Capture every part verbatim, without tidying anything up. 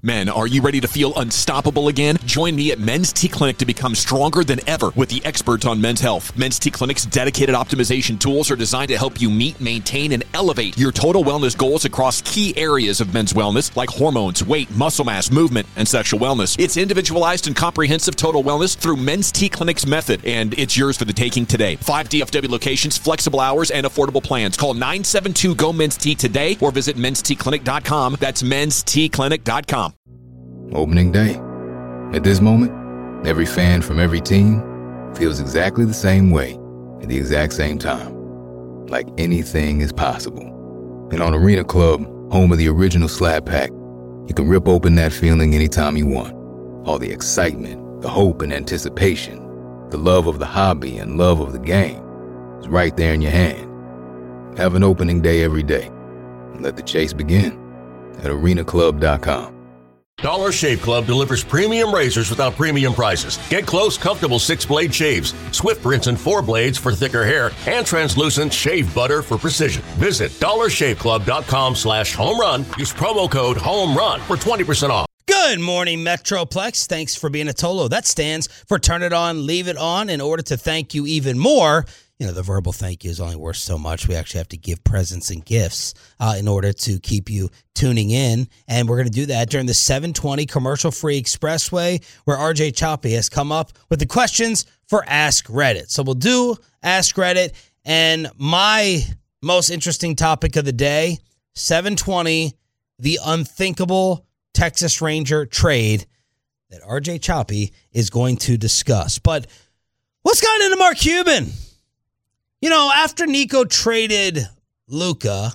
Men, are you ready to feel unstoppable again? Join me at Men's T Clinic to become stronger than ever with the experts on men's health. Men's T Clinic's dedicated optimization tools are designed to help you meet, maintain, and elevate your total wellness goals across key areas of men's wellness like hormones, weight, muscle mass, movement, and sexual wellness. It's individualized and comprehensive total wellness through Men's T Clinic's method, and it's yours for the taking today. Five D F W locations, flexible hours, and affordable plans. Call nine seven two, G O, Men's T today or visit mens t clinic dot com. That's mens t clinic dot com. Opening day. At this moment, every fan from every team feels exactly the same way at the exact same time. Like anything is possible. And on Arena Club, home of the original Slab Pack, you can rip open that feeling anytime you want. All the excitement, the hope and anticipation, the love of the hobby and love of the game is right there in your hand. Have an opening day every day. And let the chase begin at arena club dot com. Dollar Shave Club delivers premium razors without premium prices. Get close, comfortable six-blade shaves, Swift rinse and four blades for thicker hair, and translucent shave butter for precision. Visit dollar shave club dot com slash home run. Use promo code HOMERUN for twenty percent off. Good morning, Metroplex. Thanks for being a Tolo. That stands for turn it on, leave it on. In order to thank you even more, you know, the verbal thank you is only worth so much. We actually have to give presents and gifts uh, in order to keep you tuning in. And we're going to do that during the seven twenty commercial-free expressway where R J Choppy has come up with the questions for Ask Reddit. So we'll do Ask Reddit. And my most interesting topic of the day, seven twenty, the unthinkable Texas Ranger trade that R J Choppy is going to discuss. But what's gotten into Mark Cuban? You know, after Nico traded Luka,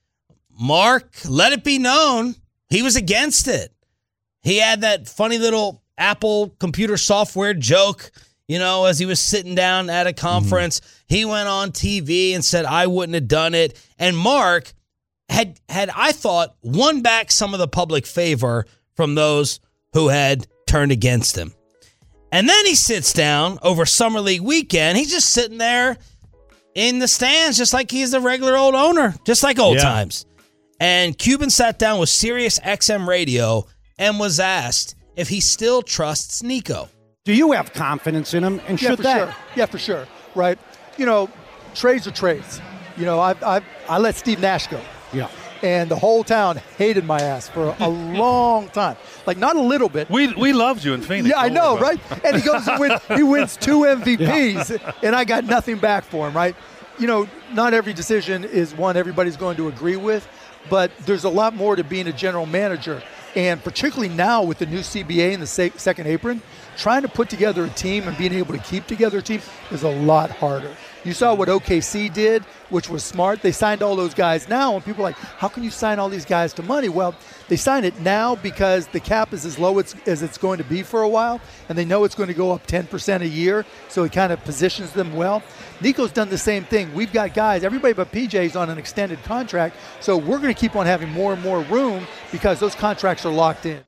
Mark let it be known he was against it. He had that funny little Apple computer software joke, you know, as he was sitting down at a conference. Mm-hmm. He went on T V and said, I wouldn't have done it. And Mark had, had I thought, won back some of the public favor from those who had turned against him. And then he sits down over Summer League weekend. He's just sitting there in the stands, just like he's the regular old owner, just like old yeah. times. And Cuban sat down with Sirius X M Radio and was asked if he still trusts Nico. Do you have confidence in him? And yeah, should for that? Sure. Yeah, for sure. Right. You know, trades are trades. You know, I I I let Steve Nash go. Yeah. And the whole town hated my ass for a long time. Like, not a little bit. We we loved you in Phoenix. Yeah, I know, right? And he goes and wins, he wins two M V Ps, yeah. and I got nothing back for him, right? You know, not every decision is one everybody's going to agree with, but there's a lot more to being a general manager. And particularly now with the new C B A and the second apron, trying to put together a team and being able to keep together a team is a lot harder. You saw what O K C did, which was smart. They signed all those guys now, and people are like, how can you sign all these guys to money? Well, they sign it now because the cap is as low as it's going to be for a while, and they know it's going to go up ten percent a year, so it kind of positions them well. Nico's done the same thing. We've got guys, everybody but P J is on an extended contract, so we're going to keep on having more and more room because those contracts are locked in.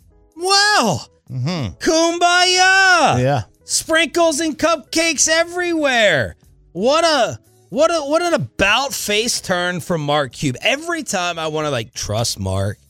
Wow. Mm-hmm. Kumbaya. Yeah. Sprinkles and cupcakes everywhere. What a what a what an about face turn from Mark Cuban. Every time I want to like trust Mark,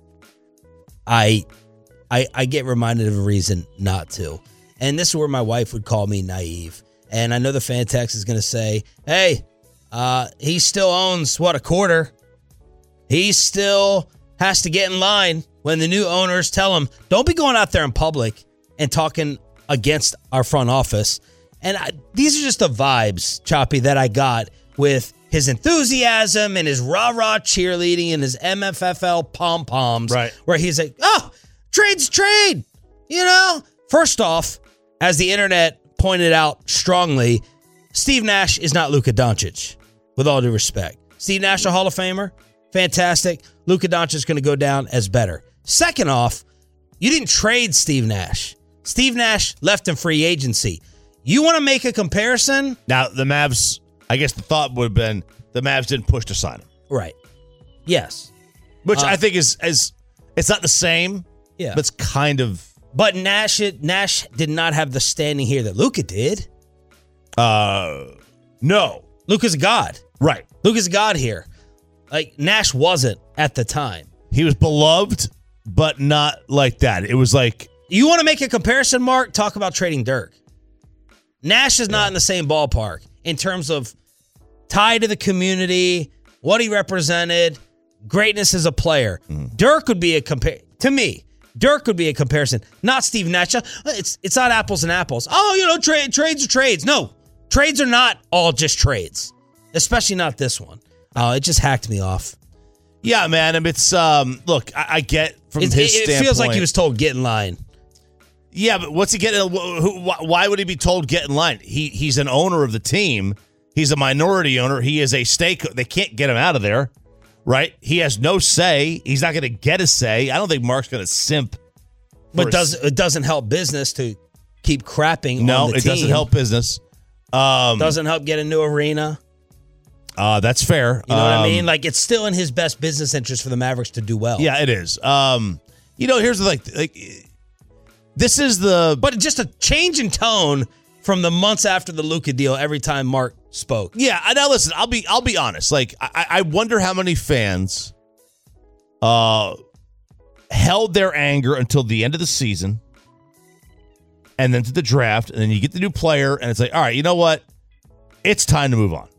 I I I get reminded of a reason not to. And this is where my wife would call me naive. And I know the fan text is gonna say, hey, uh, he still owns what, a quarter. He still has to get in line when the new owners tell him, don't be going out there in public and talking against our front office. And I, these are just the vibes, Choppy, that I got with his enthusiasm and his rah-rah cheerleading and his M F F L pom-poms. Right. Where he's like, oh, trade's trade. You know? First off, as the internet pointed out strongly, Steve Nash is not Luka Doncic, with all due respect. Steve Nash, a Hall of Famer. Fantastic. Luka Doncic is going to go down as better. Second off, you didn't trade Steve Nash. Steve Nash left in free agency. You want to make a comparison? Now, the Mavs, I guess the thought would have been the Mavs didn't push to sign him. Right. Yes. Which uh, I think is, is, it's not the same, yeah. but it's kind of. But Nash Nash did not have the standing here that Luka did. Uh, no. Luka's a god. Right. Luka's a god here. Like, Nash wasn't at the time. He was beloved but not like that. It was like you want to make a comparison, Mark? Talk about trading Dirk. Nash is not in the same ballpark in terms of tie to the community, what he represented, greatness as a player. Mm. Dirk would be a compare to me. Dirk would be a comparison, not Steve Nash. It's it's not apples and apples. Oh, you know, trade trades are trades. No, trades are not all just trades, especially not this one. Oh, it just hacked me off. Yeah, man. I mean, it's um. Look, I, I get from it, his it, standpoint. It feels like he was told get in line. Yeah, but what's he getting? Who, why would he be told get in line? He he's an owner of the team. He's a minority owner. He is a stake. They can't get him out of there, right? He has no say. He's not going to get a say. I don't think Mark's going to simp. But does it doesn't help business to keep crapping? No, on the it team. doesn't help business. Um, doesn't help get a new arena. Uh, that's fair. You know um, what I mean? Like, it's still in his best business interest for the Mavericks to do well. Yeah, it is. Um, you know, here's the like, like, this is the, but just a change in tone from the months after the Luka deal. Every time Mark spoke, yeah. Now listen, I'll be, I'll be honest. Like, I, I wonder how many fans, uh, held their anger until the end of the season, and then to the draft, and then you get the new player, and it's like, all right, you know what? It's time to move on.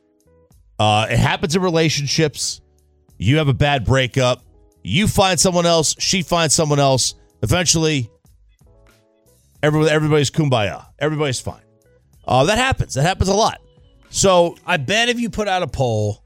Uh, it happens in relationships. You have a bad breakup. You find someone else. She finds someone else. Eventually, everybody, everybody's kumbaya. Everybody's fine. Uh, that happens. That happens a lot. So I bet if you put out a poll,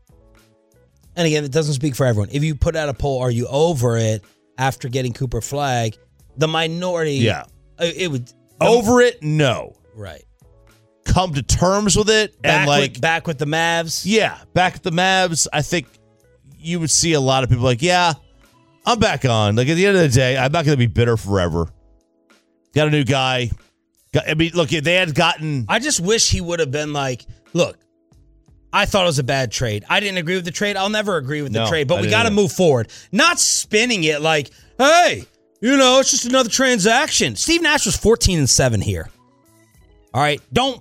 and again, it doesn't speak for everyone. If you put out a poll, are you over it after getting Cooper Flag? The minority, yeah, it, it would over it. No, right. Come to terms with it, back and like with, back with the Mavs. Yeah, back at the Mavs. I think you would see a lot of people like, yeah, I'm back on. Like at the end of the day, I'm not going to be bitter forever. Got a new guy. Got, I mean, look, they had gotten. I just wish he would have been like, look, I thought it was a bad trade. I didn't agree with the trade. I'll never agree with the no, trade, but I we got to move forward. Not spinning it like, hey, you know, it's just another transaction. Steve Nash was fourteen and seven here. All right, don't.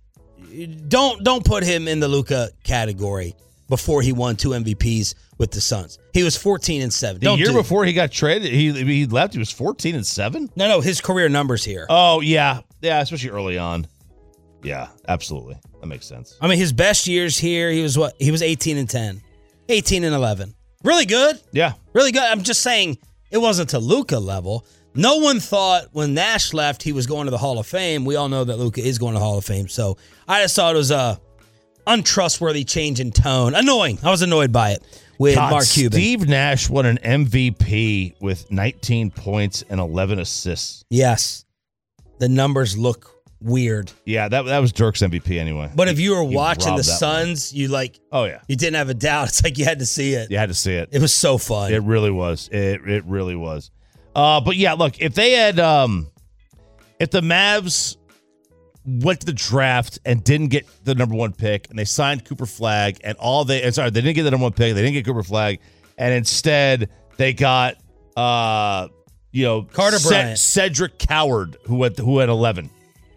Don't don't put him in the Luka category before he won two M V Ps with the Suns. He was fourteen and seven. The don't year do before he got traded, he he left. He was fourteen and seven. No, no, his career numbers here. Oh yeah, yeah, especially early on. Yeah, absolutely, that makes sense. I mean, his best years here, he was what? He was eighteen and ten, eighteen and eleven. Really good. Yeah, really good. I'm just saying it wasn't to Luka level. No one thought when Nash left he was going to the Hall of Fame. We all know that Luka is going to the Hall of Fame. So I just thought it was a untrustworthy change in tone. Annoying. I was annoyed by it with God, Mark Cuban. Steve Nash won an M V P with nineteen points and eleven assists. Yes. The numbers look weird. Yeah, that that was Dirk's M V P anyway. But if you were He watching the robbed that Suns, you like Oh yeah. you didn't have a doubt. It's like you had to see it. You had to see it. It was so fun. It really was. It it really was. Uh, but yeah, look, if they had, um, if the Mavs went to the draft and didn't get the number one pick, and they signed Cooper Flag, and all they, and sorry, they didn't get the number one pick, they didn't get Cooper Flag, and instead they got, uh, you know, Carter Ce- Bryant, Cedric Coward, who had who had eleven.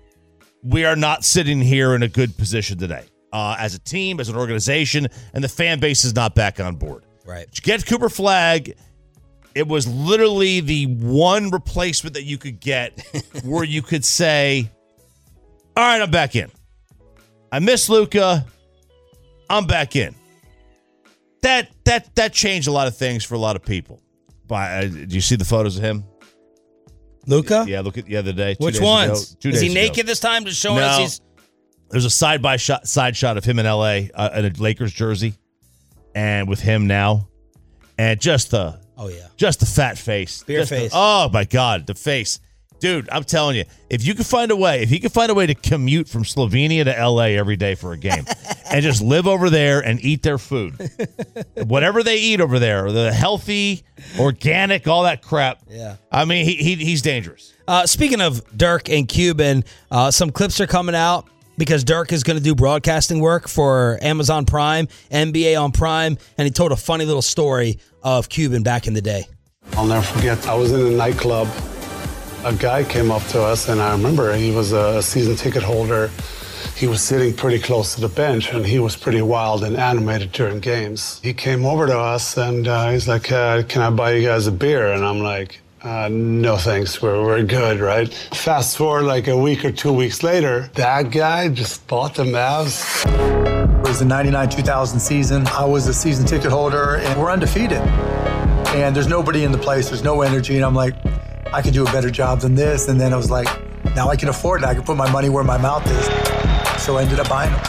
We are not sitting here in a good position today, uh, as a team, as an organization, and the fan base is not back on board. Right. You get Cooper Flag. It was literally the one replacement that you could get where you could say, all right, I'm back in. I miss Luka. I'm back in. That that that changed a lot of things for a lot of people. But uh, do you see the photos of him? Luka? Yeah, look at the other day. Which days ones? Ago, two Is days he naked ago. this time? Just showing No. us he's. There's a side by shot side shot of him in L A uh, in a Lakers jersey, and with him now, and just the. Oh, yeah. Just the fat face. Beer Just the- face. oh, my God. The face. Dude, I'm telling you, if you could find a way, if he could find a way to commute from Slovenia to L A every day for a game and just live over there and eat their food, whatever they eat over there, the healthy, organic, all that crap. Yeah. I mean, he, he he's dangerous. Uh, speaking of Dirk and Cuban, uh, some clips are coming out because Dirk is going to do broadcasting work for Amazon Prime, N B A on Prime, and he told a funny little story of Cuban back in the day. I'll never forget, I was in a nightclub. A guy came up to us, and I remember he was a season ticket holder. he was sitting pretty close to the bench, and he was pretty wild and animated during games. He came over to us, and uh, he's like, uh, can I buy you guys a beer? And I'm like, uh, no thanks, we're, we're good, right? Fast forward like a week or two weeks later, that guy just bought the Mavs. It was the ninety-nine two thousand season. I was a season ticket holder, and we're undefeated. And there's nobody in the place, there's no energy, and I'm like, I could do a better job than this. And then I was like, now I can afford it. I can put my money where my mouth is. So I ended up buying them.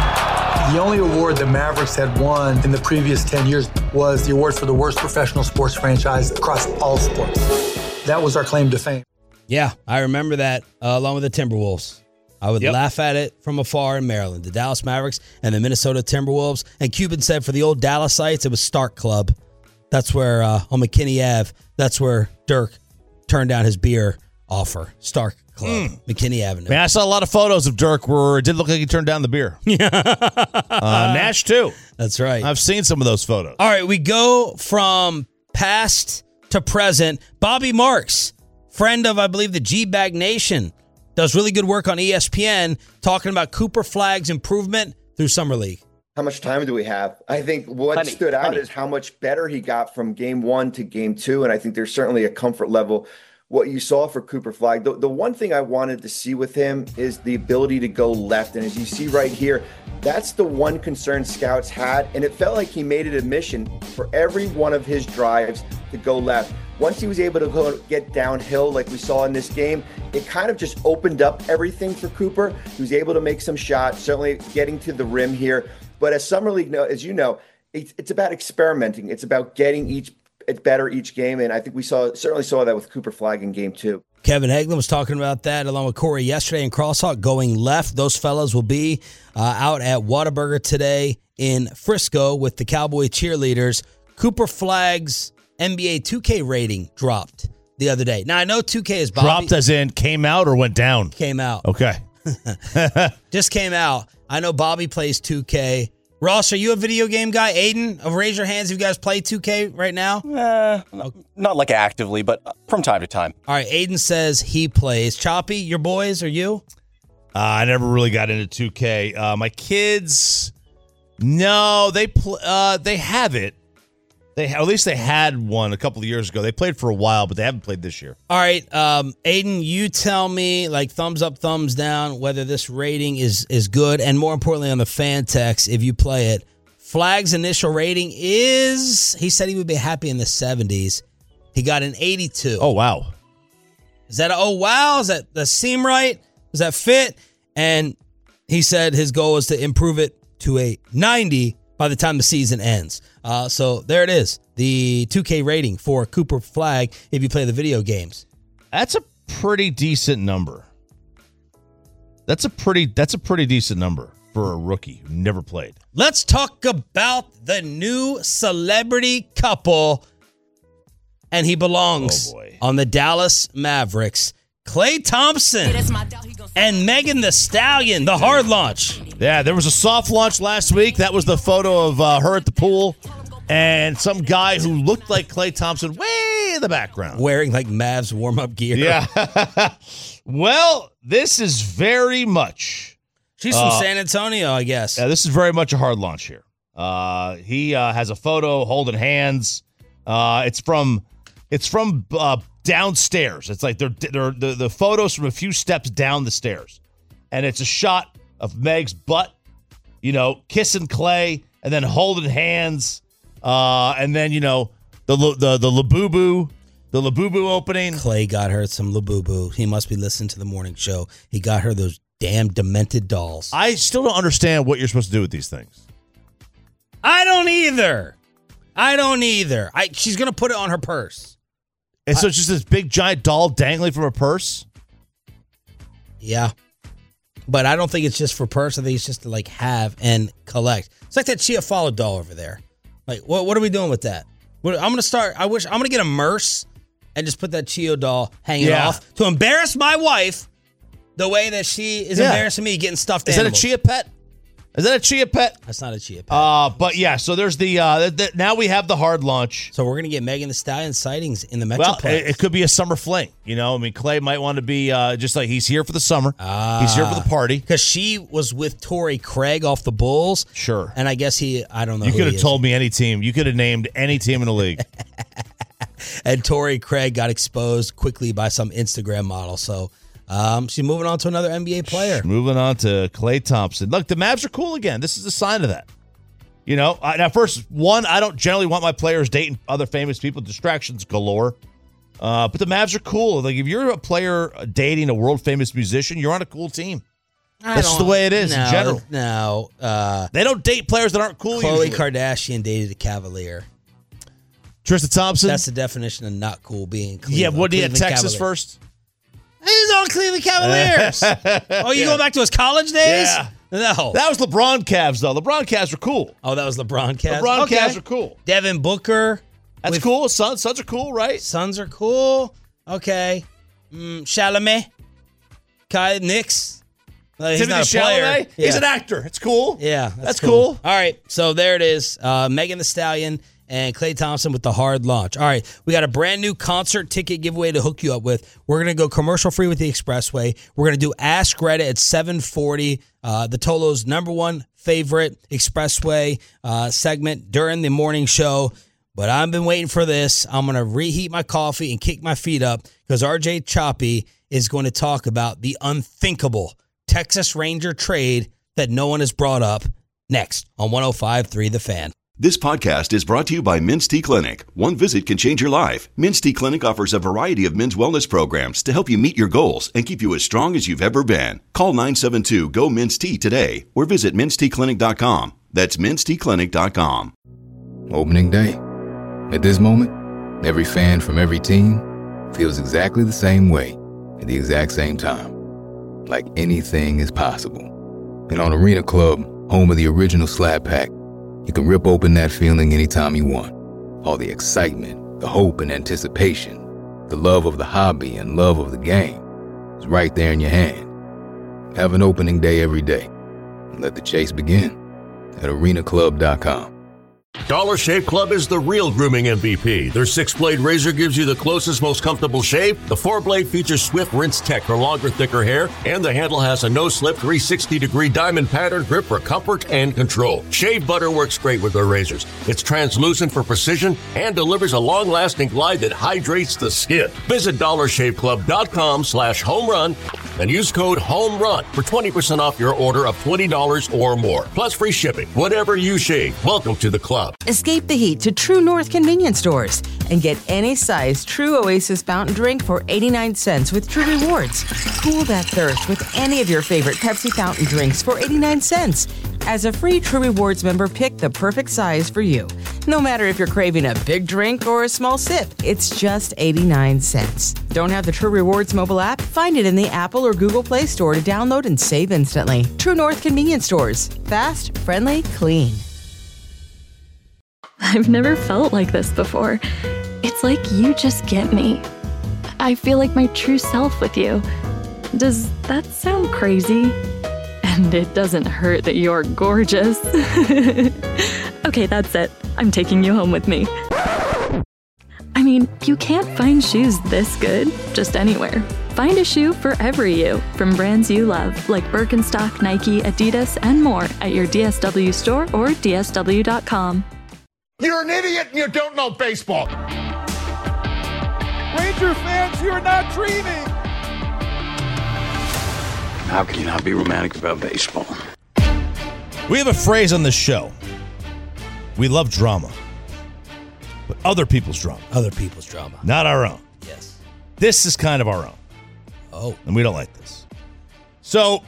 The only award the Mavericks had won in the previous ten years was the award for the worst professional sports franchise across all sports. That was our claim to fame. Yeah, I remember that uh, along with the Timberwolves. I would yep. laugh at it from afar in Maryland. The Dallas Mavericks and the Minnesota Timberwolves. And Cuban said for the old Dallasites, it was Stark Club. That's where, uh, on McKinney Avenue, that's where Dirk turned down his beer offer. Stark Club, mm. McKinney Avenue. Man, I saw a lot of photos of Dirk where it did look like he turned down the beer. Yeah. uh, Nash, too. That's right. I've seen some of those photos. All right, we go from past to present. Bobby Marks, friend of, I believe, the G-Bag Nation, does really good work on E S P N talking about Cooper Flagg's improvement through Summer League. How much time do we have? I think what honey, stood out honey. is how much better he got from game one to game two. And I think there's certainly a comfort level. What you saw for Cooper Flagg, the, the one thing I wanted to see with him is the ability to go left. And as you see right here, that's the one concern scouts had. And it felt like he made it a mission for every one of his drives to go left. Once he was able to go get downhill like we saw in this game, it kind of just opened up everything for Cooper. He was able to make some shots, certainly getting to the rim here. But as Summer League, as you know, it's, it's about experimenting. It's about getting each it's better each game, and I think we saw certainly saw that with Cooper Flagg in game two. Kevin Hagelin was talking about that along with Corey yesterday in Crosshawk going left. Those fellas will be uh, out at Whataburger today in Frisco with the Cowboy cheerleaders. Cooper Flagg's N B A two K rating dropped the other day. Now, I know two K is Bobby. Dropped as in came out or went down? Came out. Okay. Just came out. I know Bobby plays two K. Ross, are you a video game guy? Aiden, raise your hands if you guys play two K right now. Uh, okay. Not like actively, but from time to time. All right, Aiden says he plays. Choppy, your boys or you? Uh, I never really got into two K. Uh, my kids, no, they pl- uh, they have it. They at least they had one a couple of years ago. They played for a while, but they haven't played this year. All right, um, Aiden, you tell me, like, thumbs up, thumbs down, whether this rating is is good, and more importantly, on the fan text, if you play it. Flagg's initial rating is, he said he would be happy in the seventies. He got an eighty-two. Oh, wow. Is that a, oh, wow? Does that, that seem right? Does that fit? And he said his goal is to improve it to a ninety by the time the season ends. Uh, so there it is, the two K rating for Cooper Flagg if you play the video games. That's a pretty decent number. That's a pretty that's a pretty decent number for a rookie who never played. Let's talk about the new celebrity couple, and he belongs oh boy. on the Dallas Mavericks. Klay Thompson and Megan Thee Stallion, the hard launch. Yeah, there was a soft launch last week. That was the photo of uh, her at the pool and some guy who looked like Klay Thompson way in the background. Wearing like Mavs warm-up gear. Yeah. Well, this is very much. She's from uh, San Antonio, I guess. Yeah, this is very much a hard launch here. Uh, he uh, has a photo holding hands. Uh, it's from, it's from uh, downstairs. It's like they're, they're the, the photos from a few steps down the stairs. And it's a shot of Meg's butt, you know, kissing Klay and then holding hands. Uh, and then, you know, the the the Labubu, the Labubu opening. Klay got her some Labubu. He must be listening to the morning show. He got her those damn demented dolls. I still don't understand what you're supposed to do with these things. I don't either. I don't either. I, she's going to put it on her purse. And so it's just this big giant doll dangling from her purse? Yeah. But I don't think it's just for purse. I think it's just to like have and collect. It's like that Chia Follow doll over there. Like, what what are we doing with that? What, I'm going to start, I wish, I'm going to get a Merce and just put that Chia doll hanging yeah. off to embarrass my wife the way that she is yeah. embarrassing me getting stuffed Is animals. that a Chia pet? Is that a Chia Pet? That's not a Chia Pet. Uh, but yeah, so there's the, uh, the, the now we have the hard launch. So we're gonna get Megan Thee Stallion sightings in the Metroplex. Well, it, it could be a summer fling. You know, I mean, Clay might want to be uh, just like he's here for the summer. Uh, he's here for the party because she was with Torrey Craig off the Bulls. Sure, and I guess he, I don't know. You who could he have is. told me any team. You could have named any team in the league. And Torrey Craig got exposed quickly by some Instagram model. So. Um, she's moving on to another N B A player. Moving on to Klay Thompson. Look, the Mavs are cool again. This is a sign of that. You know, I, now first, one, I don't generally want my players dating other famous people. Distractions galore. Uh, but the Mavs are cool. Like if you're a player dating a world famous musician, you're on a cool team. I That's the way it is no, in general. No, uh, they don't date players that aren't cool. Khloe usually. Kardashian dated a Cavalier. Tristan Thompson. That's the definition of not cool being. Cleveland, yeah, what did he at Texas Cavalier. first? He's on Cleveland Cavaliers. Oh, you yeah. going back to his college days? Yeah. No. That was LeBron Cavs, though. LeBron Cavs were cool. Oh, that was LeBron Cavs? LeBron okay. Cavs are cool. Devin Booker. That's with, cool. Suns, Suns are cool, right? Suns are cool. Okay. Mm, Chalamet. Kai Knicks. Uh, he's Timothy not a player. Chalamet. Yeah. He's an actor. It's cool. Yeah. That's, that's cool. cool. All right. So there it is. Uh, Megan Thee Stallion and Klay Thompson with the hard launch. All right, we got a brand new concert ticket giveaway to hook you up with. We're going to go commercial free with the Expressway. We're going to do Ask Reddit at seven forty, uh, the Tolo's number one favorite Expressway uh, segment during the morning show. But I've been waiting for this. I'm going to reheat my coffee and kick my feet up because R J Choppy is going to talk about the unthinkable Texas Ranger trade that no one has brought up next on one oh five point three The Fan. This podcast is brought to you by Men's T Clinic. One visit can change your life. Men's T Clinic offers a variety of men's wellness programs to help you meet your goals and keep you as strong as you've ever been. Call nine seven two, G O, Men's T today or visit mens t clinic dot com. That's mens t clinic dot com. Opening day. At this moment, every fan from every team feels exactly the same way at the exact same time. Like anything is possible. And on Arena Club, home of the original Slab Pack, you can rip open that feeling anytime you want. All the excitement, the hope and anticipation, the love of the hobby and love of the game is right there in your hand. Have an opening day every day. And let the chase begin at arena club dot com. Dollar Shave Club is the real grooming M V P. Their six-blade razor gives you the closest, most comfortable shave. The four-blade features Swift Rinse Tech for longer, thicker hair. And the handle has a no-slip three sixty degree diamond pattern grip for comfort and control. Shave butter works great with their razors. It's translucent for precision and delivers a long-lasting glide that hydrates the skin. Visit dollar shave club dot com slash home run and use code HOMERUN for twenty percent off your order of twenty dollars or more. Plus free shipping. Whatever you shave, welcome to the club. Escape the heat to True North convenience stores and get any size True Oasis fountain drink for eighty-nine cents with True Rewards. Cool that thirst with any of your favorite Pepsi fountain drinks for eighty-nine cents. As a free True Rewards member, pick the perfect size for you. No matter if you're craving a big drink or a small sip, it's just eighty-nine cents. Don't have the True Rewards mobile app? Find it in the Apple or Google Play Store to download and save instantly. True North convenience stores. Fast, friendly, clean. I've never felt like this before. It's like you just get me. I feel like my true self with you. Does that sound crazy? And it doesn't hurt that you're gorgeous. Okay, that's it. I'm taking you home with me. I mean, you can't find shoes this good just anywhere. Find a shoe for every you from brands you love, like Birkenstock, Nike, Adidas, and more at your D S W store or D S W dot com. You're an idiot and you don't know baseball. Ranger fans, you're not dreaming. How can you not be romantic about baseball? We have a phrase on this show. We love drama. But other people's drama. Other people's drama. Not our own. Yes. This is kind of our own. Oh. And we don't like this. So,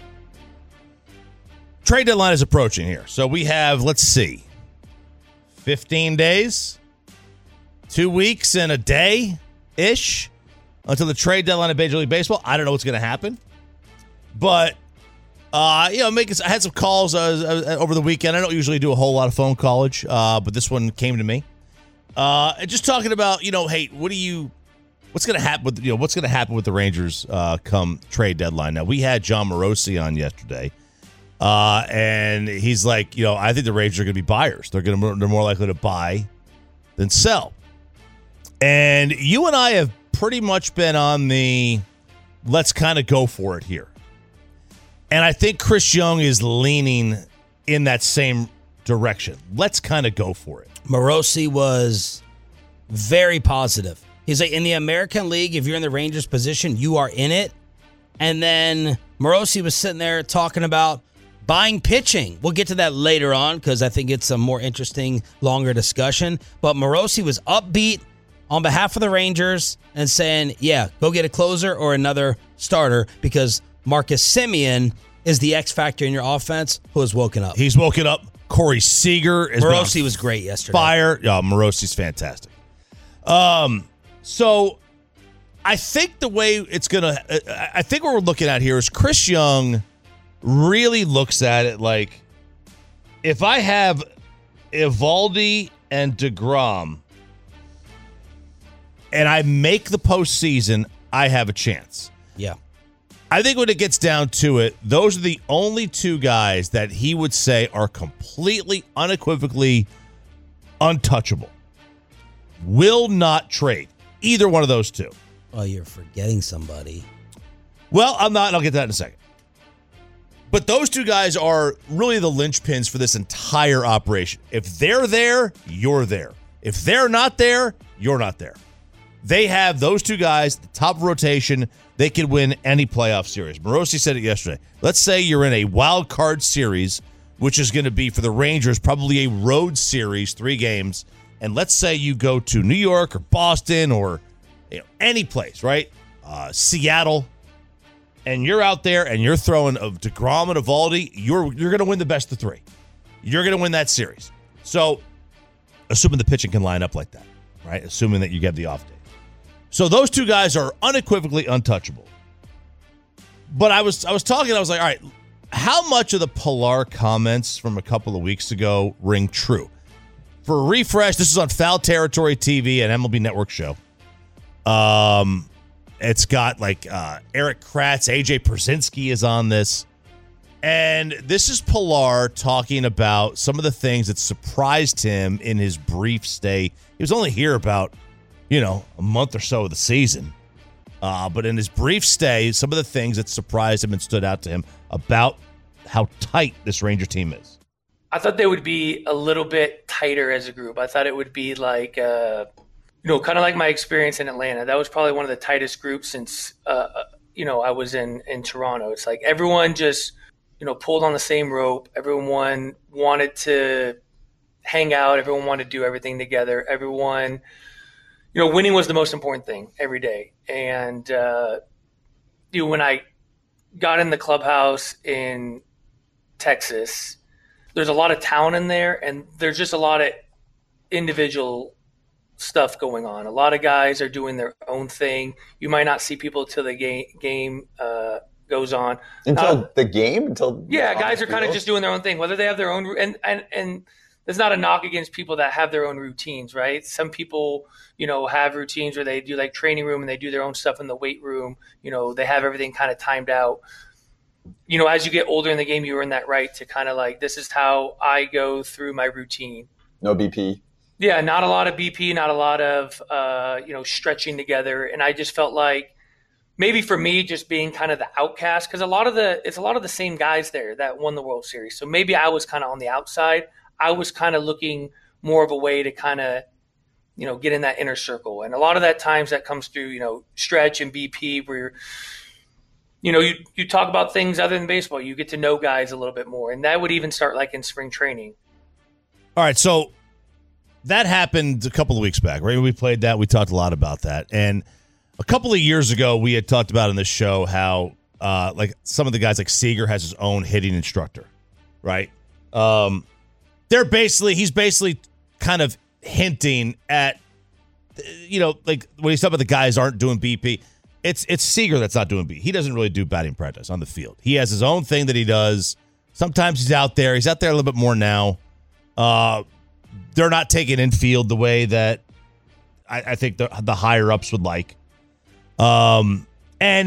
trade deadline is approaching here. So we have, let's see, fifteen days, two weeks and a day-ish until the trade deadline of Major League Baseball. I don't know what's going to happen. But, uh, you know, making, I had some calls uh, over the weekend. I don't usually do a whole lot of phone college, uh, but this one came to me. Uh, and just talking about, you know, hey, what do you, what's going to happen with, you know, what's going to happen with the Rangers uh, come trade deadline? Now, we had John Morosi on yesterday. Uh, and he's like, you know, I think the Rangers are going to be buyers. They're going to they're more likely to buy than sell. And you and I have pretty much been on the let's kind of go for it here. And I think Chris Young is leaning in that same direction. Let's kind of go for it. Morosi was very positive. He's like, in the American League, if you're in the Rangers position, you are in it. And then Morosi was sitting there talking about buying pitching. We'll get to that later on because I think it's a more interesting, longer discussion. But Morosi was upbeat on behalf of the Rangers and saying, yeah, go get a closer or another starter because Marcus Semien is the X factor in your offense who has woken up. He's woken up. Corey Seager. Is Morosi was great yesterday. Fire. Yeah, Morosi's fantastic. Um, so I think the way it's going to, I think what we're looking at here is Chris Young really looks at it like if I have Eovaldi and DeGrom and I make the postseason, I have a chance. Yeah. I think when it gets down to it, those are the only two guys that he would say are completely, unequivocally untouchable. Will not trade. Either one of those two. Oh, you're forgetting somebody. Well, I'm not, and I'll get to that in a second. But those two guys are really the linchpins for this entire operation. If they're there, you're there. If they're not there, you're not there. They have those two guys, the top of rotation. They could win any playoff series. Morosi said it yesterday. Let's say you're in a wild card series, which is going to be for the Rangers, probably a road series, three games. And let's say you go to New York or Boston or you know, any place, right? Uh, Seattle. And you're out there and you're throwing of DeGrom and Eovaldi, you're you're going to win the best of three. You're going to win that series. So, assuming the pitching can line up like that, right? Assuming that you get the off day. So those two guys are unequivocally untouchable. But I was I was talking, I was like, all right, how much of the Pilar comments from a couple of weeks ago ring true? For a refresh, this is on Foul Territory T V, an M L B Network show. Um, it's got like uh, Eric Kratz, A J Pierzynski is on this. And this is Pilar talking about some of the things that surprised him in his brief stay. He was only here about, you know, a month or so of the season. Uh, but in his brief stay, some of the things that surprised him and stood out to him about how tight this Ranger team is. I thought they would be a little bit tighter as a group. I thought it would be like, uh, you know, kind of like my experience in Atlanta. That was probably one of the tightest groups since, uh, you know, I was in, in Toronto. It's like everyone just, you know, pulled on the same rope. Everyone wanted to hang out. Everyone wanted to do everything together. Everyone, you know, winning was the most important thing every day. And, uh, you know, when I got in the clubhouse in Texas, there's a lot of talent in there, and there's just a lot of individual stuff going on. A lot of guys are doing their own thing. You might not see people till the game game uh, goes on. Until uh, the game? Until yeah, guys are kind of just doing their own thing, whether they have their own and and and there's not a knock against people that have their own routines, right? Some people, you know, have routines where they do like training room and they do their own stuff in the weight room. You know, they have everything kind of timed out. You know, as you get older in the game, you earn that right to kind of like, this is how I go through my routine. No B P. Yeah, not a lot of B P, not a lot of, uh, you know, stretching together. And I just felt like maybe for me, just being kind of the outcast, because a lot of the, it's a lot of the same guys there that won the World Series. So maybe I was kind of on the outside. I was kind of looking more of a way to kind of, you know, get in that inner circle. And a lot of that times that comes through, you know, stretch and B P where you're, you know, you, you talk about things other than baseball. You get to know guys a little bit more. And that would even start like in spring training. All right. So that happened a couple of weeks back, right? We played that. We talked a lot about that. And a couple of years ago, we had talked about in this show how uh, like some of the guys like Seager has his own hitting instructor, right? Um, they're basically, he's basically kind of hinting at, you know, like when he's talking about the guys aren't doing B P, It's it's Seager that's not doing B. He doesn't really do batting practice on the field. He has his own thing that he does. Sometimes he's out there. He's out there a little bit more now. Uh, they're not taking infield the way that I, I think the, the higher ups would like. Um, and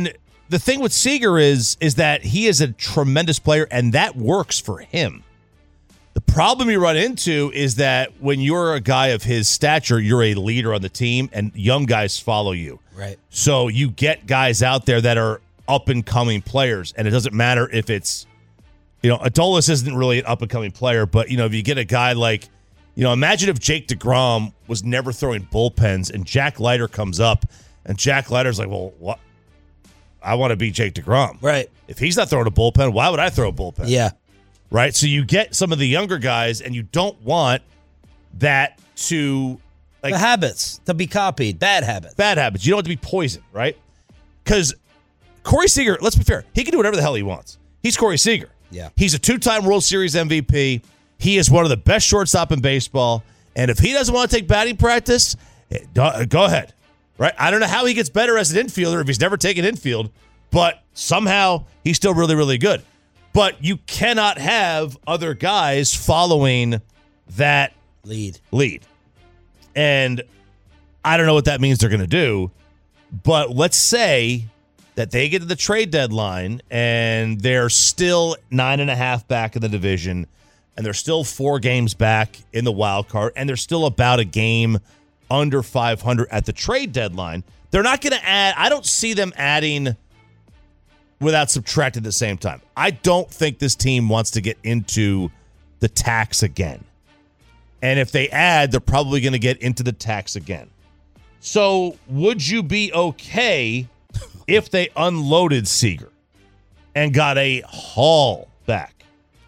the thing with Seager is, is that he is a tremendous player, and that works for him. The problem you run into is that when you're a guy of his stature, you're a leader on the team, and young guys follow you. Right. So you get guys out there that are up-and-coming players, and it doesn't matter if it's, you know, Adolis isn't really an up-and-coming player, but, you know, if you get a guy like, you know, imagine if Jake DeGrom was never throwing bullpens, and Jack Leiter comes up, and Jack Leiter's like, well, what? I want to be Jake DeGrom. Right. If he's not throwing a bullpen, why would I throw a bullpen? Yeah. Right? So you get some of the younger guys, and you don't want that to... like the habits to be copied. Bad habits. Bad habits. You don't want to be poisoned, right? Because Corey Seager, let's be fair, he can do whatever the hell he wants. He's Corey Seager. Yeah. He's a two-time World Series M V P. He is one of the best shortstop in baseball. And if he doesn't want to take batting practice, go ahead. Right? I don't know how he gets better as an infielder if he's never taken infield, but somehow he's still really, really good. But you cannot have other guys following that lead. Lead. And I don't know what that means they're going to do, but let's say that they get to the trade deadline and they're still nine and a half back in the division, and they're still four games back in the wild card, and they're still about a game under five hundred at the trade deadline. They're not going to add, I don't see them adding without subtracting at the same time. I don't think this team wants to get into the tax again. And if they add, they're probably going to get into the tax again. So would you be okay if they unloaded Seager and got a haul back?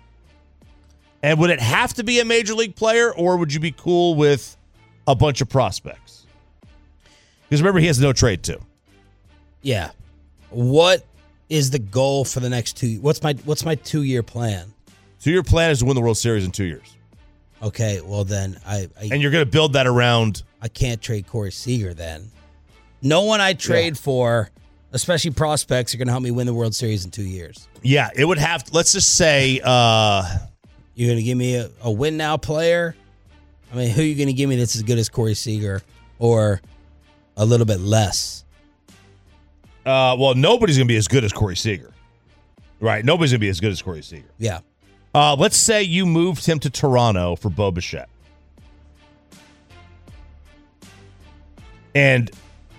And would it have to be a major league player, or would you be cool with a bunch of prospects? Because remember, he has no trade too. Yeah. What is the goal for the next two? What's my What's my two year plan? Two year plan is to win the World Series in two years. Okay, well then I, I and you're going to build that around. I can't trade Corey Seager then. No one I trade yeah. for, especially prospects, are going to help me win the World Series in two years. Yeah, it would have. To, let's just say uh, you're going to give me a, a win now player. I mean, who are you going to give me that's as good as Corey Seager, or a little bit less? Uh, well, nobody's going to be as good as Corey Seager, right? Nobody's going to be as good as Corey Seager. Yeah. Uh, let's say you moved him to Toronto for Bo Bichette. And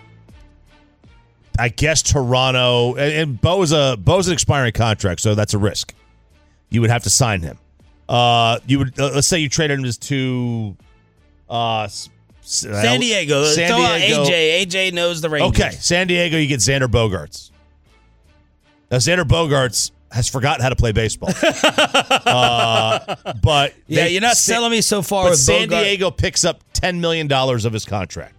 I guess Toronto, and, and Bo's a Bo's an expiring contract, so that's a risk. You would have to sign him. Uh, you would uh, let's say you traded him to uh, San Diego. San Diego. A J. A J knows the Rangers. Okay, San Diego. You get Xander Bogaerts. Now Xander Bogaerts has forgotten how to play baseball. uh, but yeah, they, you're not Sa- selling me so far. But with San Bogart. Diego picks up ten million dollars of his contract.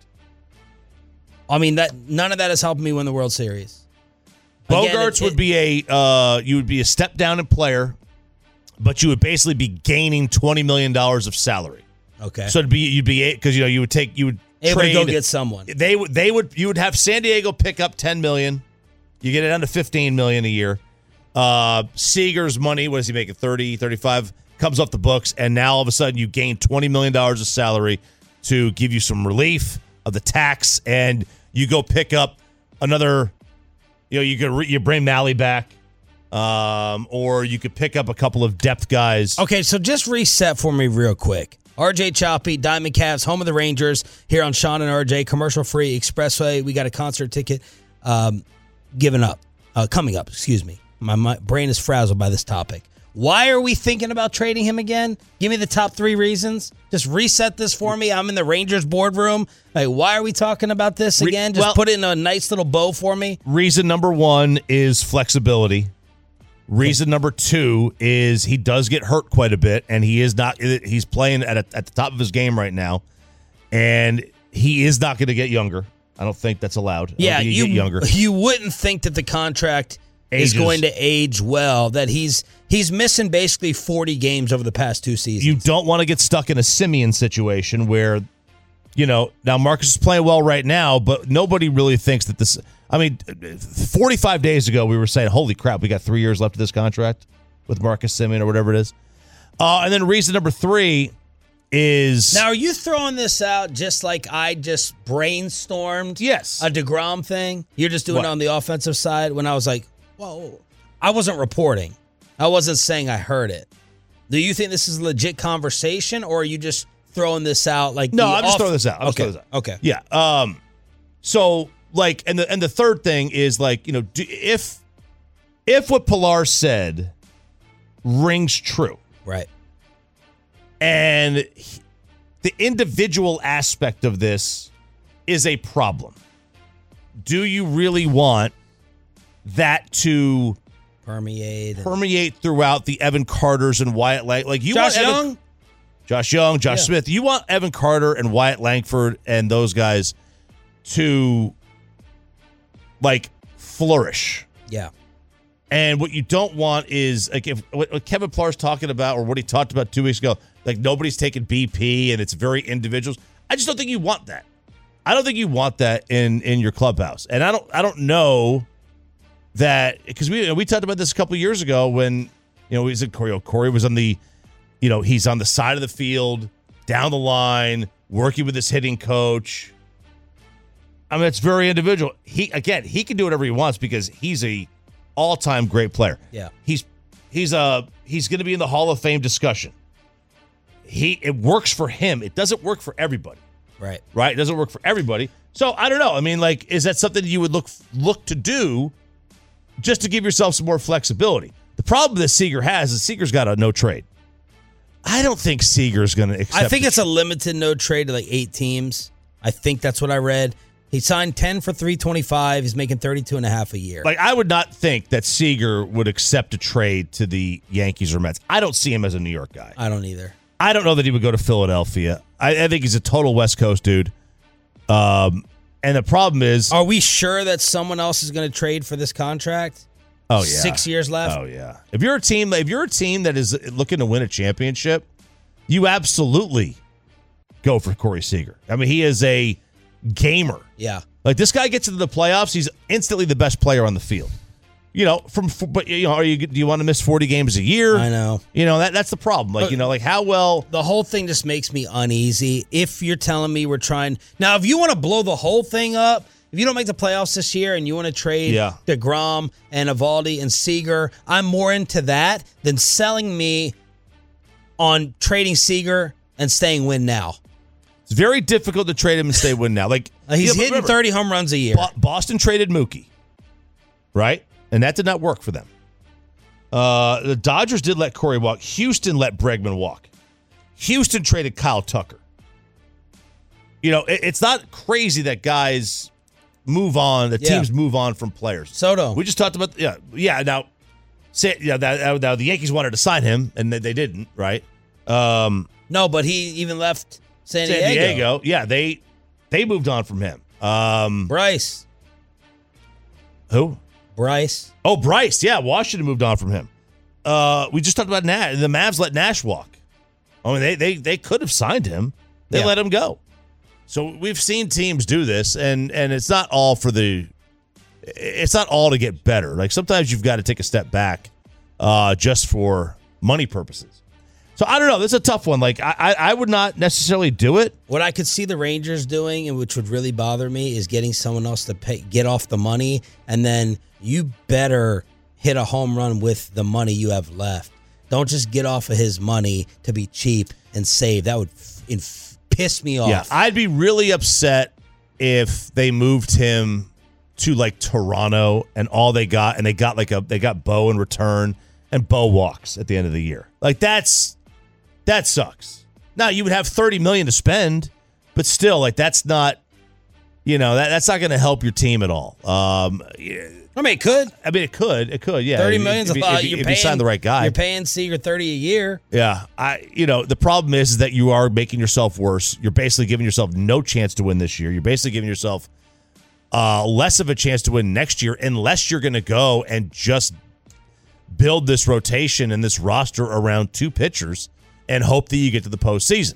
I mean, that none of that is helping me win the World Series. Bogaerts Again, it, would it, be a uh, you would be a step down in player, but you would basically be gaining twenty million dollars of salary. Okay, so it'd be you'd be because you know you would take you would able trade to go get someone. They would they would you would have San Diego pick up ten million. You get it down to fifteen million a year. Uh, Seager's money, what is he making? thirty, thirty-five comes off the books, and now all of a sudden you gain twenty million dollars of salary to give you some relief of the tax, and you go pick up another, you know, you could re- you bring Malley back, um, or you could pick up a couple of depth guys. Okay, so just reset for me real quick. R J Choppy, Diamond Cavs, home of the Rangers, here on Sean and R J, commercial-free Expressway. We got a concert ticket um, given up, uh, coming up, excuse me. My, my brain is frazzled by this topic. Why are we thinking about trading him again? Give me the top three reasons. Just reset this for me. I'm in the Rangers boardroom. Like, why are we talking about this again? Just well, put it in a nice little bow for me. Reason number one is flexibility. Reason number two is he does get hurt quite a bit, and he is not. He's playing at a, at the top of his game right now, and he is not going to get younger. I don't think that's allowed. Yeah, you, you get younger. You wouldn't think that the contract Ages. is going to age well. That he's he's missing basically forty games over the past two seasons. You don't want to get stuck in a Simeon situation where, you know, now Marcus is playing well right now, but nobody really thinks that this. I mean, forty-five days ago, we were saying, holy crap, we got three years left of this contract with Marcus Simeon or whatever it is. Uh, and then reason number three is now, are you throwing this out just like I just brainstormed? Yes, a DeGrom thing. You're just doing What? it on the offensive side. When I was like, whoa, I wasn't reporting. I wasn't saying I heard it. Do you think this is a legit conversation, or are you just throwing this out like? No, the I'm just off- throwing this out. I'm okay. just throwing this out. Okay. Yeah. Um. So like, and the and the third thing is like, you know, do, if if what Pilar said rings true, right? And he, the individual aspect of this is a problem. Do you really want that to permeate permeate throughout the Evan Carters and Wyatt Lang? Like you Josh want Evan, Young? Josh Young, Josh Yeah. Smith. You want Evan Carter and Wyatt Langford and those guys to like flourish. Yeah. And what you don't want is like if what what Kevin Pillar's talking about, or what he talked about two weeks ago, like nobody's taking B P and it's very individuals. I just don't think you want that. I don't think you want that in in your clubhouse. And I don't I don't know that, because we we talked about this a couple of years ago when you know we said Corey Corey was on the you know he's on the side of the field down the line working with his hitting coach. I mean, it's very individual. He again he can do whatever he wants because he's a all-time great player. Yeah. He's he's uh he's going to be in the Hall of Fame discussion. He it works for him. It doesn't work for everybody. Right. Right? It doesn't work for everybody. So, I don't know. I mean, like, is that something you would look look to do just to give yourself some more flexibility? The problem that Seager has is Seager's got a no trade. I don't think Seager's going to accept I think the it's a limited no trade to like eight teams. I think that's what I read. He signed ten for three twenty-five. He's making thirty-two and a half a year. Like, I would not think that Seager would accept a trade to the Yankees or Mets. I don't see him as a New York guy. I don't either. I don't know that he would go to Philadelphia. I, I think he's a total West Coast dude. Um, and the problem is, Are we sure that someone else is going to trade for this contract? oh yeah, Six years left? Oh yeah. If you're a team, if you're a team that is looking to win a championship, you absolutely go for Corey Seager. I mean, he is a gamer. Yeah. Like, this guy gets into the playoffs, he's instantly the best player on the field. You know, from but you know, are you do you want to miss forty games a year? I know. You know, that that's the problem. Like, But- you know, like how well The whole thing just makes me uneasy. If you're telling me we're trying now, if you want to blow the whole thing up, if you don't make the playoffs this year and you want to trade Yeah. DeGrom and Evaldi and Seager, I'm more into that than selling me on trading Seager and staying win now. it's very difficult to trade him and stay win now. Like Uh, he's yeah, but hitting remember, thirty home runs a year. Bo- Boston traded Mookie, right? And that did not work for them. Uh, the Dodgers did let Corey walk. Houston let Bregman walk. Houston traded Kyle Tucker. You know, it, it's not crazy that guys move on, that Yeah. teams move on from players. Soto. We just talked about, yeah, yeah. Now, say, yeah, that, now the Yankees wanted to sign him, and they, they didn't, right? Um, No, but he even left San, San Diego. Diego, yeah, they they moved on from him. Um, Bryce. who? Bryce. Oh, Bryce. Yeah, Washington moved on from him. Uh, we just talked about Nash. The Mavs let Nash walk. I mean, they they they could have signed him. They Yeah. let him go. So we've seen teams do this, and and it's not all for the. It's not all to get better. Like, sometimes you've got to take a step back, uh, just for money purposes. So I don't know. This is a tough one. Like, I I, I would not necessarily do it. What I could see the Rangers doing, and which would really bother me, is getting someone else to pay, get off the money, and then you better hit a home run with the money you have left. Don't just get off of his money to be cheap and save. That would f- inf- piss me off. Yeah, I'd be really upset if they moved him to like Toronto and all they got, and they got like a they got Bo in return, and Bo walks at the end of the year. Like, that's that sucks. Now you would have thirty million to spend, but still, like, that's not, you know, that that's not going to help your team at all. Um, I mean, it could. I mean, it could. It could. Yeah, Thirty If- million's if, a if, lot. if, You're if paying, you sign the right guy. You're paying Seager thirty a year. Yeah, I. You know, the problem is, is that you are making yourself worse. You're basically giving yourself no chance to win this year. You're basically giving yourself uh, less of a chance to win next year, unless you're going to go and just build this rotation and this roster around two pitchers and hope that you get to the postseason.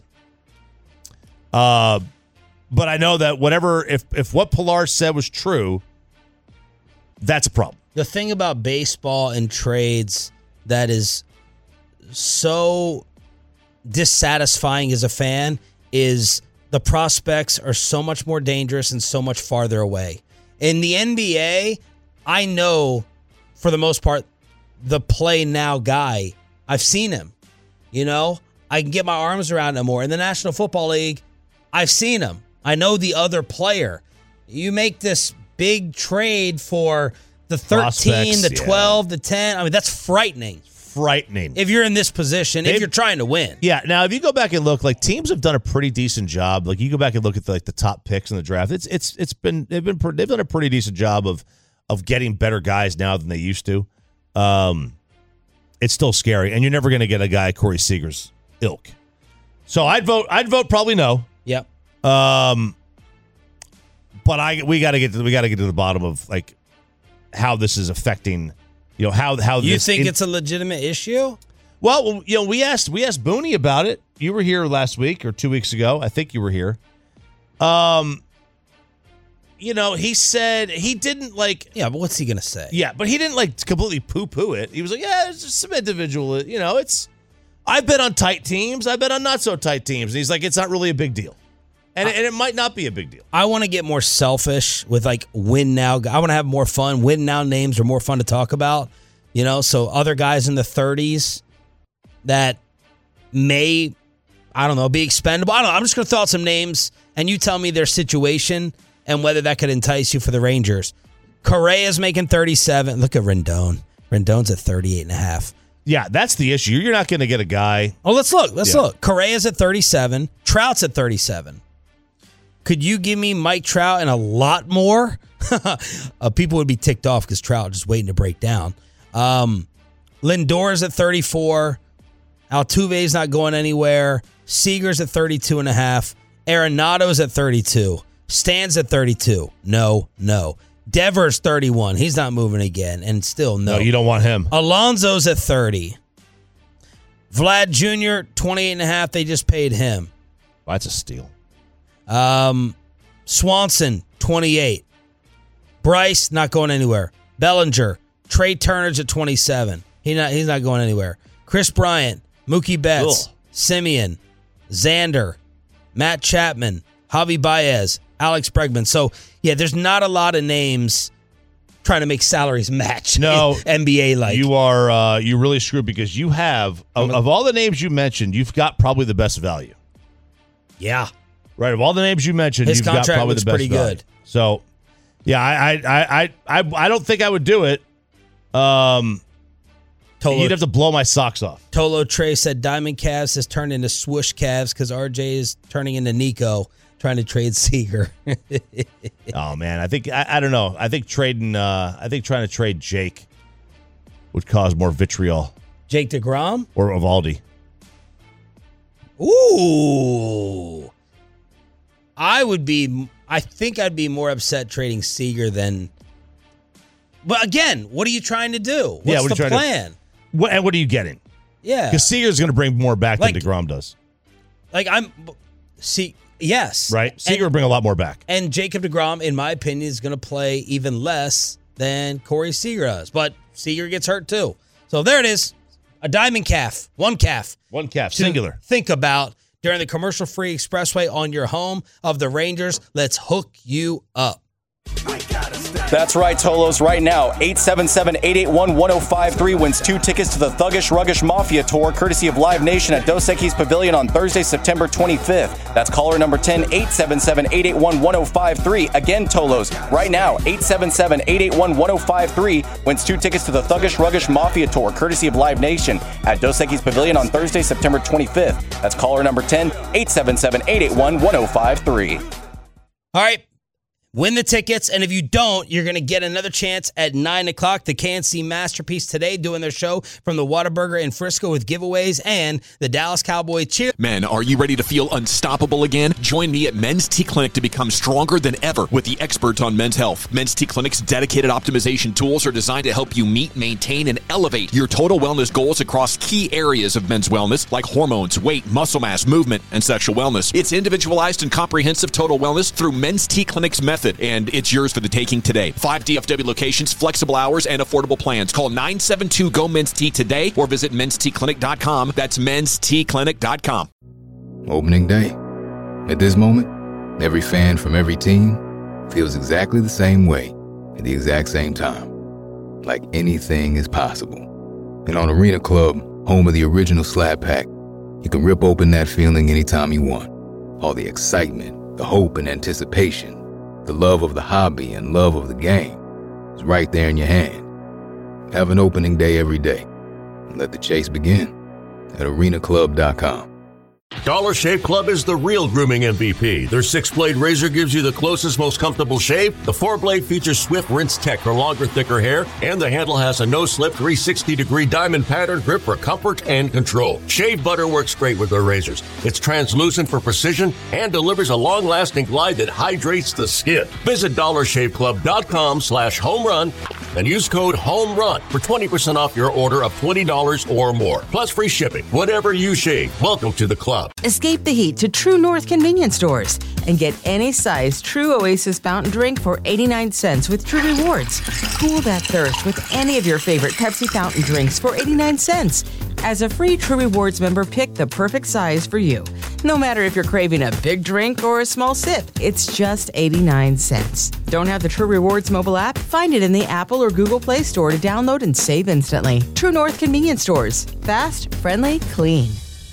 Uh, but I know that whatever, if if what Pilar said was true, that's a problem. The thing about baseball and trades that is so dissatisfying as a fan is the prospects are so much more dangerous and so much farther away. In the N B A, I know for the most part the play now guy. I've seen him. You know, I can get my arms around him more. In the National Football League, I've seen him. I know the other player. You make this big trade for the thirteen, the twelve, yeah. the ten. I mean, that's frightening. Frightening. If you're in this position, if, if you're trying to win. Yeah. Now, if you go back and look, like teams have done a pretty decent job. Like you go back and look at the, like the top picks in the draft. It's it's it's been they've been they've done a pretty decent job of of getting better guys now than they used to. Um, it's still scary, and you're never going to get a guy Corey Seager's ilk. So I'd vote. I'd vote probably no. Yep. Um, but I we got to get to, we got to get to the bottom of like how this is affecting. You know how how you this think in, it's a legitimate issue? Well, you know, we asked we asked Booney about it. You were here last week or two weeks ago. I think you were here. Um, you know, he said he didn't like. Yeah, but what's he gonna say? Yeah, but he didn't like completely poo poo it. He was like, yeah, it's just some individual. You know, it's. I've been on tight teams. I've been on not so tight teams. And he's like, it's not really a big deal. And, I, and it might not be a big deal. I want to get more selfish with like win now. I want to have more fun. Win now names are more fun to talk about, you know. So other guys in the thirties that may, I don't know, be expendable. I don't know. I'm just going to throw out some names and you tell me their situation and whether that could entice you for the Rangers. Correa's making thirty-seven. Look at Rendon. Rendon's at thirty-eight and a half. Yeah, that's the issue. You're not going to get a guy. Oh, let's look. Let's yeah. look. Correa's at thirty-seven. Trout's at thirty-seven. Could you give me Mike Trout and a lot more? uh, people would be ticked off because Trout just waiting to break down. Um, Lindor's at thirty-four. Altuve's not going anywhere. Seager's at thirty-two and a half. Arenado's at thirty-two. Stan's at thirty-two. No, no. Devers thirty-one. He's not moving again. And still no. No, you don't want him. Alonso's at thirty. Vlad Junior, twenty-eight and a half. They just paid him. Well, that's a steal. Um, Swanson, twenty-eight. Bryce, not going anywhere. Bellinger. Trey Turner's at twenty-seven. He not, he's not going anywhere. Chris Bryant. Mookie Betts. Ugh. Simeon. Xander. Matt Chapman. Javi Baez. Alex Bregman. So, yeah, there's not a lot of names trying to make salaries match. No. N B A like. You are uh, you really screwed because you have, of, of all the names you mentioned, you've got probably the best value. Yeah. Right, of all the names you mentioned, his you've got probably the best pretty value. good. So, yeah, I, I, I, I, I don't think I would do it. Um, Tolo, you'd have to blow my socks off. Tolo Trey said Diamond Cavs has turned into swoosh Cavs because R J is turning into Nico trying to trade Seager. Oh man, I think I, I don't know. I think trading, uh, I think trying to trade Jake would cause more vitriol. Jake DeGrom or Evaldi. Ooh. I would be, I think I'd be more upset trading Seager than, but again, what are you trying to do? What's yeah, what the plan? To, what, and what are you getting? Yeah. Because Seager's going to bring more back like, than DeGrom does. Like I'm, see, yes. Right? Seager will bring a lot more back. And Jacob DeGrom, in my opinion, is going to play even less than Corey Seager does. But Seager gets hurt too. So there it is. A diamond calf. One calf. One calf. Singular. Think about during the commercial-free expressway on your home of the Rangers. Let's hook you up. That's right, Tolos. Right now, eight seven seven, eight eight one, one oh five three wins two tickets to the Thuggish Ruggish Mafia Tour, courtesy of Live Nation at Dos Equis Pavilion on Thursday, September twenty-fifth. That's caller number ten, eight seven seven, eight eight one, one oh five three. Again, Tolos. Right now, eight seven seven, eight eight one, one oh five three wins two tickets to the Thuggish Ruggish Mafia Tour, courtesy of Live Nation at Dos Equis Pavilion on Thursday, September twenty-fifth. That's caller number ten, eight seven seven, eight eight one, one oh five three. All right. Win the tickets, and if you don't, you're going to get another chance at nine o'clock. The K N C Masterpiece today doing their show from the Whataburger in Frisco with giveaways and the Dallas Cowboy cheer. Men, are you ready to feel unstoppable again? Join me at Men's T Clinic to become stronger than ever with the experts on men's health. Men's T Clinic's dedicated optimization tools are designed to help you meet, maintain, and elevate your total wellness goals across key areas of men's wellness like hormones, weight, muscle mass, movement, and sexual wellness. It's individualized and comprehensive total wellness through Men's T Clinic's method method, and it's yours for the taking today. Five D F W locations, flexible hours, and affordable plans. Call nine seven two, G O, Men's T today or visit mens t clinic dot com. That's mens t clinic dot com. Opening day. At this moment, every fan from every team feels exactly the same way at the exact same time. Like anything is possible. And on Arena Club, home of the original Slap Pack, you can rip open that feeling anytime you want. All the excitement, the hope and anticipation, the love of the hobby and love of the game is right there in your hand. Have an opening day every day. And let the chase begin at arena club dot com. Dollar Shave Club is the real grooming M V P. Their six-blade razor gives you the closest, most comfortable shave. The four-blade features Swift Rinse Tech for longer, thicker hair. And the handle has a no-slip three hundred sixty degree diamond pattern grip for comfort and control. Shave butter works great with their razors. It's translucent for precision and delivers a long-lasting glide that hydrates the skin. Visit dollar shave club dot com slash home run and use code HOMERUN for twenty percent off your order of twenty dollars or more. Plus free shipping. Whatever you shave, welcome to the club. Escape the heat to True North convenience stores and get any size True Oasis fountain drink for eighty-nine cents with True Rewards. Cool that thirst with any of your favorite Pepsi fountain drinks for eighty-nine cents. As a free True Rewards member, pick the perfect size for you. No matter if you're craving a big drink or a small sip, it's just eighty-nine cents. Don't have the True Rewards mobile app? Find it in the Apple or Google Play Store to download and save instantly. True North convenience stores. Fast, friendly, clean.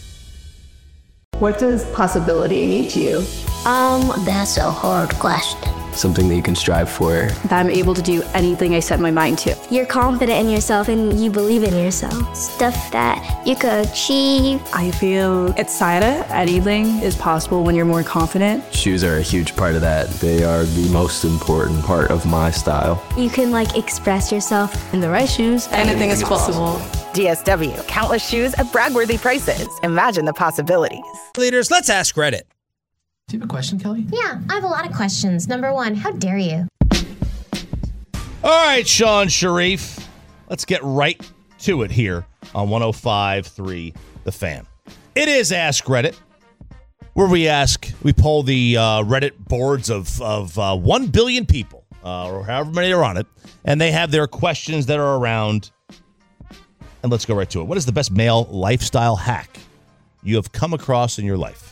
What does possibility mean to you? Um, that's a hard question. Something that you can strive for. That I'm able to do anything I set my mind to. You're confident in yourself and you believe in yourself. Stuff that you could achieve. I feel excited. Anything is possible when you're more confident. Shoes are a huge part of that. They are the most important part of my style. You can like express yourself. In the right shoes, anything, anything is possible. D S W, countless shoes at brag-worthy prices. Imagine the possibilities. Leaders, let's ask Reddit. Do you have a question, Kelly? Yeah, I have a lot of questions. Number one, how dare you? All right, Sean Sharif. Let's get right to it here on one oh five point three The Fan. It is Ask Reddit, where we ask, we poll the uh, Reddit boards of, of uh, one billion people, uh, or however many are on it, and they have their questions that are around. And let's go right to it. What is the best male lifestyle hack you have come across in your life?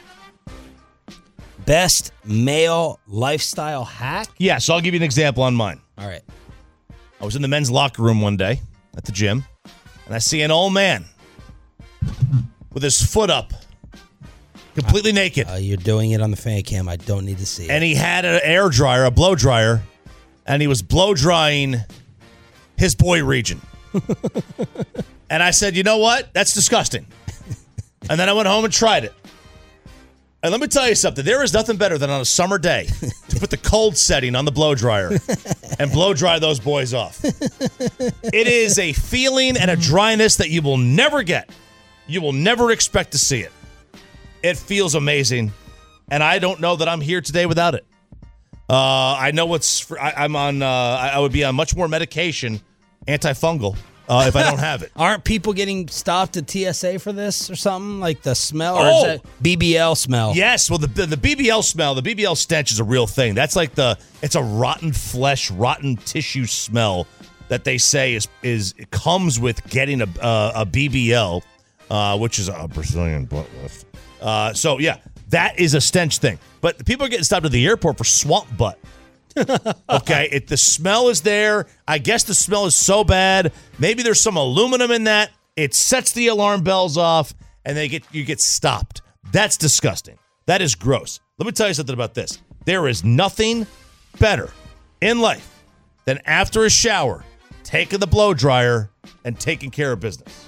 Best male lifestyle hack? Yeah, so I'll give you an example on mine. All right. I was in the men's locker room one day at the gym, and I see an old man with his foot up, completely uh, naked. Uh, you're doing it on the fan cam. I don't need to see it. And he had an air dryer, a blow dryer, and he was blow drying his boy region. And I said, you know what? That's disgusting. And then I went home and tried it. And let me tell you something. There is nothing better than on a summer day to put the cold setting on the blow dryer and blow dry those boys off. It is a feeling and a dryness that you will never get. You will never expect to see it. It feels amazing. And I don't know that I'm here today without it. Uh, I know what's. For, I, I'm on. Uh, I would be on much more medication, antifungal, uh, if I don't have it. Aren't people getting stopped at T S A for this or something? Like the smell? Oh. Or is that B B L smell? Yes. Well, the the B B L smell, the B B L stench is a real thing. That's like the. It's a rotten flesh, rotten tissue smell that they say is is it comes with getting a uh, a B B L, uh, which is a Brazilian butt lift. Uh, so yeah, that is a stench thing. But the people are getting stopped at the airport for swamp butt. Okay, it, the smell is there. I guess the smell is so bad. Maybe there's some aluminum in that. It sets the alarm bells off, and they get you get stopped. That's disgusting. That is gross. Let me tell you something about this. There is nothing better in life than after a shower, taking the blow dryer and taking care of business.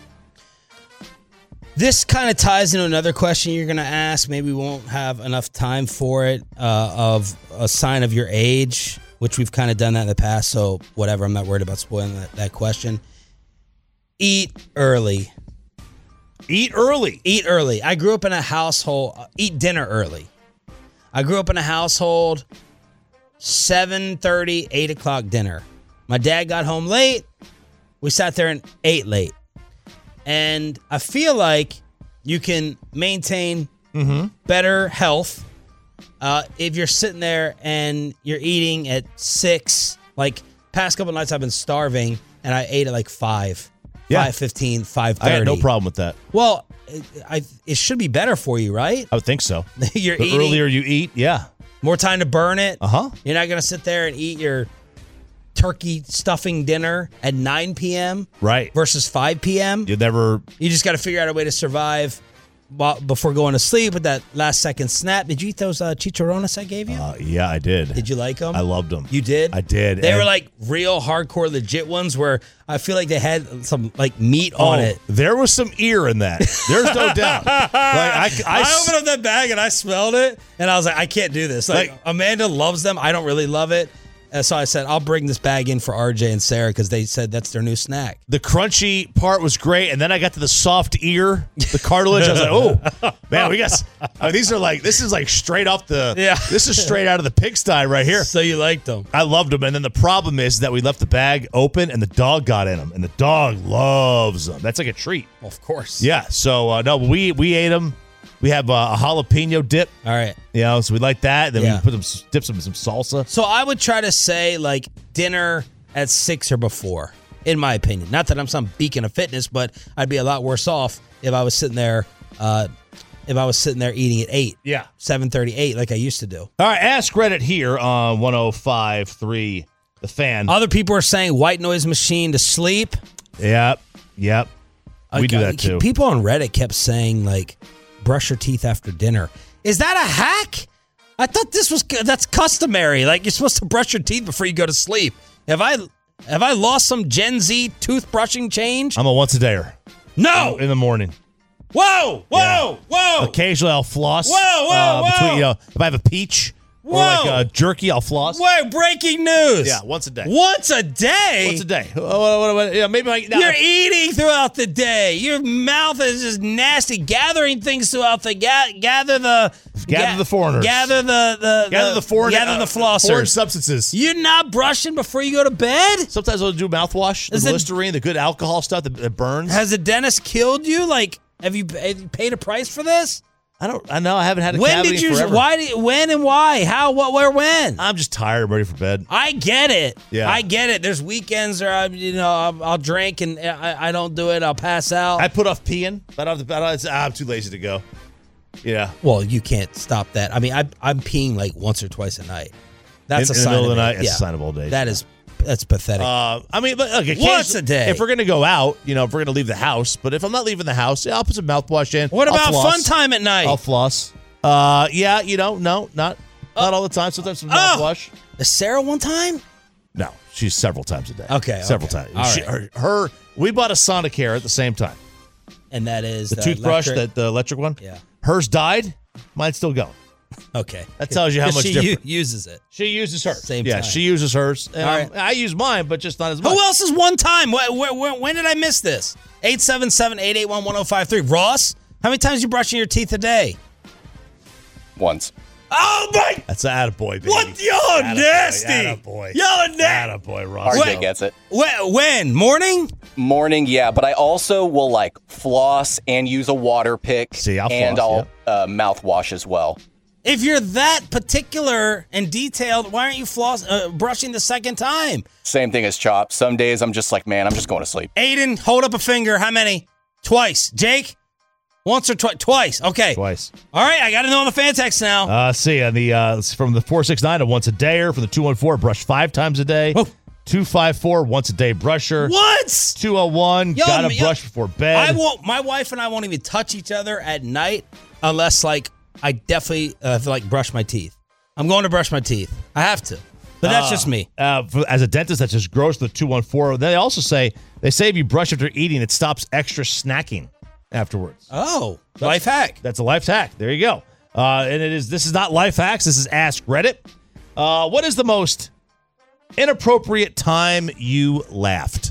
This kind of ties into another question you're going to ask. Maybe we won't have enough time for it, uh, of a sign of your age, which we've kind of done that in the past. So whatever, I'm not worried about spoiling that, that question. Eat early. Eat early. Eat early. I grew up in a household. Uh, eat dinner early. I grew up in a household, seven thirty, eight o'clock dinner. My dad got home late. We sat there and ate late. And I feel like you can maintain mm-hmm. better health Uh, if you're sitting there and you're eating at six, like past couple nights I've been starving and I ate at like five, Yeah. five fifteen, five I thirty. got no problem with that. Well, it, I, it should be better for you, right? I would think so. You're the eating earlier you eat, yeah. more time to burn it. Uh huh. You're not going to sit there and eat your turkey stuffing dinner at nine p.m. Right. versus five p.m. You never. You just got to figure out a way to survive while, before going to sleep with that last second snap. Did you eat those uh, chicharrones I gave you? Uh, yeah, I did. Did you like them? I loved them. You did? I did. They and- were like real hardcore legit ones where I feel like they had some like meat on Oh, it. There was some ear in that. There's no doubt. Like I, I, I opened up that bag and I smelled it and I was like, I can't do this. Like, Like- Amanda loves them. I don't really love it. And so I said, I'll bring this bag in for R J and Sarah because they said that's their new snack. the crunchy part was great, and then I got to the soft ear, the cartilage. I was like, oh, man, we got. I mean, these are like this is like straight off the. Yeah. This is straight out of the pigsty right here. So you liked them. I loved them, and then the problem is that we left the bag open, and the dog got in them, and the dog loves them. That's like a treat. Of course. Yeah. So uh, no, we we ate them. We have uh, a jalapeno dip. All right. You know, so we like that. Then Yeah. we put them, dip some some salsa. So I would try to say like dinner at six or before, in my opinion. Not that I'm some beacon of fitness, but I'd be a lot worse off if I was sitting there, uh, if I was sitting there eating at eight. Yeah. seven thirty, eight like I used to do. All right, ask Reddit here on one oh five point three The Fan. Other people are saying white noise machine to sleep. Yep, yep. We Like, do uh, that too. People on Reddit kept saying like, brush your teeth after dinner. Is that a hack? I thought this was that's customary. Like you're supposed to brush your teeth before you go to sleep. Have I have I lost some Gen Z toothbrushing change? I'm a once a dayer. No, in the morning. Whoa, whoa, whoa! Occasionally I'll floss. Whoa, whoa, uh, whoa. Between, you know, if I have a peach or like Whoa. a jerky, I'll floss. Wait, breaking news. Yeah, once a day. Once a day? Once a day. Oh, what- what- what- yeah, maybe I, now, You're eating throughout the day. Your mouth is just nasty, gathering things throughout the ga- gather the Gather ga- the foreigners. Gather the the gather the foreign, gather uh, the flossers. foreign substances. You're not brushing before you go to bed? Sometimes I'll do mouthwash, the Is it- Listerine, the good alcohol stuff that, that burns. Has the dentist killed you? Like, have you, have you paid a price for this? I don't. I know I haven't had a When cavity did you? forever. Why? Did, when and why? How? What? Where? When? I'm just tired. I'm ready for bed. I get it. Yeah. I get it. There's weekends where I, you know, I'll, I'll drink and I, I don't do it. I'll pass out. I put off peeing. I don't have to, I don't, ah, I'm too lazy to go. Yeah. Well, you can't stop that. I mean, I, I'm peeing like once or twice a night. That's In- a in the sign middle of the it. night, it's a sign of old age. That is that's pathetic. Uh, I mean, but okay, Once a day. If we're gonna go out, you know, if we're gonna leave the house, but if I'm not leaving the house, yeah, I'll put some mouthwash in. What I'll about floss. fun time at night? I'll floss. Uh, yeah, you know, no, not not all the time. Sometimes some Oh. mouthwash. Is Sarah one time? No, she's several times a day. Okay, several okay. times. All She- right. her, her, we bought a Sonicare at the same time. And that is The toothbrush, electric- that the electric one. Yeah. Hers died. Mine's still going. Okay. That tells you how 'Cause much she different. u- uses it. She uses hers. Same yeah, time. she uses hers. And All I'm- right. I use mine, but just not as much. Who else is one time? Wh- wh- wh- when did I miss this? eight seven seven, eight eight one, one oh five three. Ross, how many times you brushing your teeth a day? Once. Oh, my. That's an attaboy, baby. What? Y'all Attaboy, nasty. attaboy. Y'all are nasty. Attaboy, Ross. R J Wait. gets it. When? when? Morning? Morning, yeah, but I also will like floss and use a water pick. See, I'll and floss, I'll uh, mouthwash as well. If you're that particular and detailed, why aren't you floss uh, brushing the second time? Same thing as Chop. Some days I'm just like, man, I'm just going to sleep. Aiden, hold up a finger. How many? Twice. Jake? Once or twice? Twice. Okay. Twice. All right, I got to know on the fan text now. Uh, see, uh, the uh, it's from the four six nine to once a dayer. From the two one four, brush five times a day. Oh. two five four, once a day brusher. Once? two oh one, Yo, gotta yo, brush before bed. I won't. My wife and I won't even touch each other at night unless, like, I definitely uh, have to, like, brush my teeth. I'm going to brush my teeth. I have to. But that's Uh, just me. Uh, for, as a dentist, that's just gross. The two one four. They also say they say if you brush after eating, it stops extra snacking afterwards. Oh, life hack. That's a life hack. There you go. Uh, and it is. This is not life hacks. This is Ask Reddit. Uh, what is the most inappropriate time you laughed?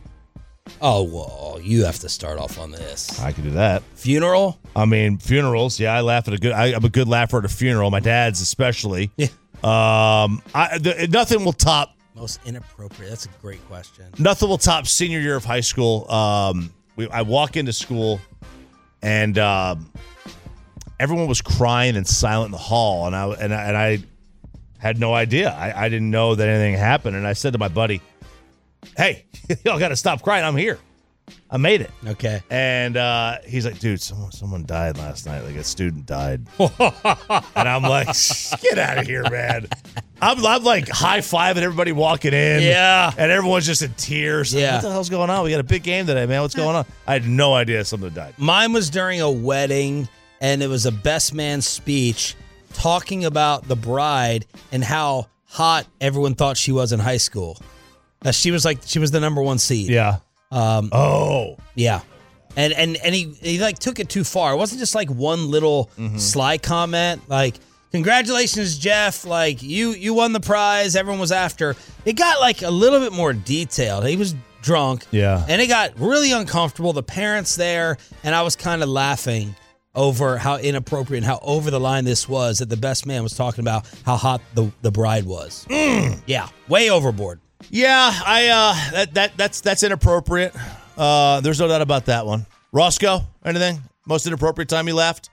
Oh, well, you have to start off on this. I can do that. Funeral? I mean, funerals. Yeah, I laugh at a good. I, I'm a good laugher at a funeral. My dad's especially. Yeah. Um, I the, nothing will top. Most inappropriate. That's a great question. Nothing will top senior year of high school. Um, we, I walk into school, and um, everyone was crying and silent in the hall, and I and I, and I had no idea. I, I didn't know that anything happened, and I said to my buddy, "Hey, y'all got to stop crying. I'm here. I made it." Okay. And uh, he's like, "Dude, someone someone died last night. Like a student died." And I'm like, "Get out of here, man." I'm, I'm like high-fiving everybody walking in. Yeah. And everyone's just in tears. Yeah. What the hell's going on? We got a big game today, man. What's going on? I had no idea someone died. Mine was during a wedding, and it was a best man speech talking about the bride and how hot everyone thought she was in high school. Uh, she was like, she was the number one seed. Yeah. Um, oh. Yeah. And and and he, he like took it too far. It wasn't just like one little Mm-hmm. sly comment like, "Congratulations, Jeff. Like you you won the prize. Everyone was after." It got like a little bit more detailed. He was drunk. Yeah. And it got really uncomfortable. The parents there, and I was kind of laughing over how inappropriate and how over the line this was, that the best man was talking about how hot the, the bride was. Mm. Yeah. Way overboard. Yeah, I uh that, that that's that's inappropriate. Uh there's no doubt about that one. Roscoe, anything? Most inappropriate time you laughed?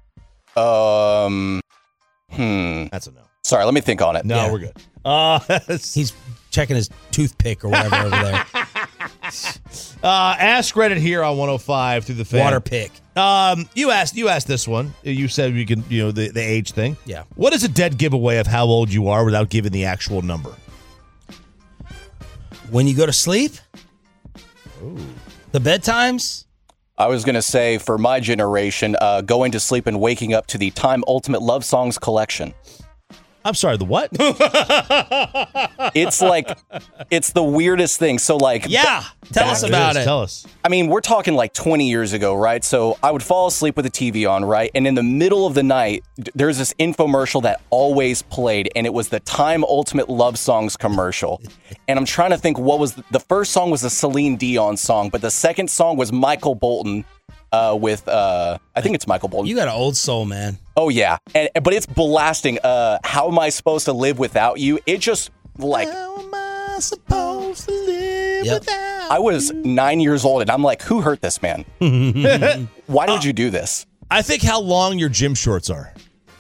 Um Hmm. That's a no. Sorry, let me think on it. No, Yeah. we're good. Uh He's checking his toothpick or whatever over there. Uh, ask Reddit here on one oh five through the fan. Water pick. Um, you asked you asked this one. You said we can, you know, the, the age thing. Yeah. What is a dead giveaway of how old you are without giving the actual number? When you go to sleep? Ooh. The bedtimes? I was going to say, for my generation, uh, going to sleep and waking up to the Time Ultimate Love Songs collection. I'm sorry, the what? It's like, it's the weirdest thing. So like, yeah, tell us about it. Tell us. I mean, we're talking like twenty years ago, right? So I would fall asleep with the T V on, right? And in the middle of the night, d- there's this infomercial that always played, and it was the Time Ultimate Love Songs commercial. And I'm trying to think what was the, the first song was a Celine Dion song, but the second song was Michael Bolton uh, with, uh, I think it's Michael Bolton. You got an old soul, man. Oh, yeah. And but it's blasting. Uh, How am I supposed to live without you? It just like. How am I supposed to live Yep. without I was nine years old, and I'm like, who hurt this man? Why did you do this? I think how long your gym shorts are.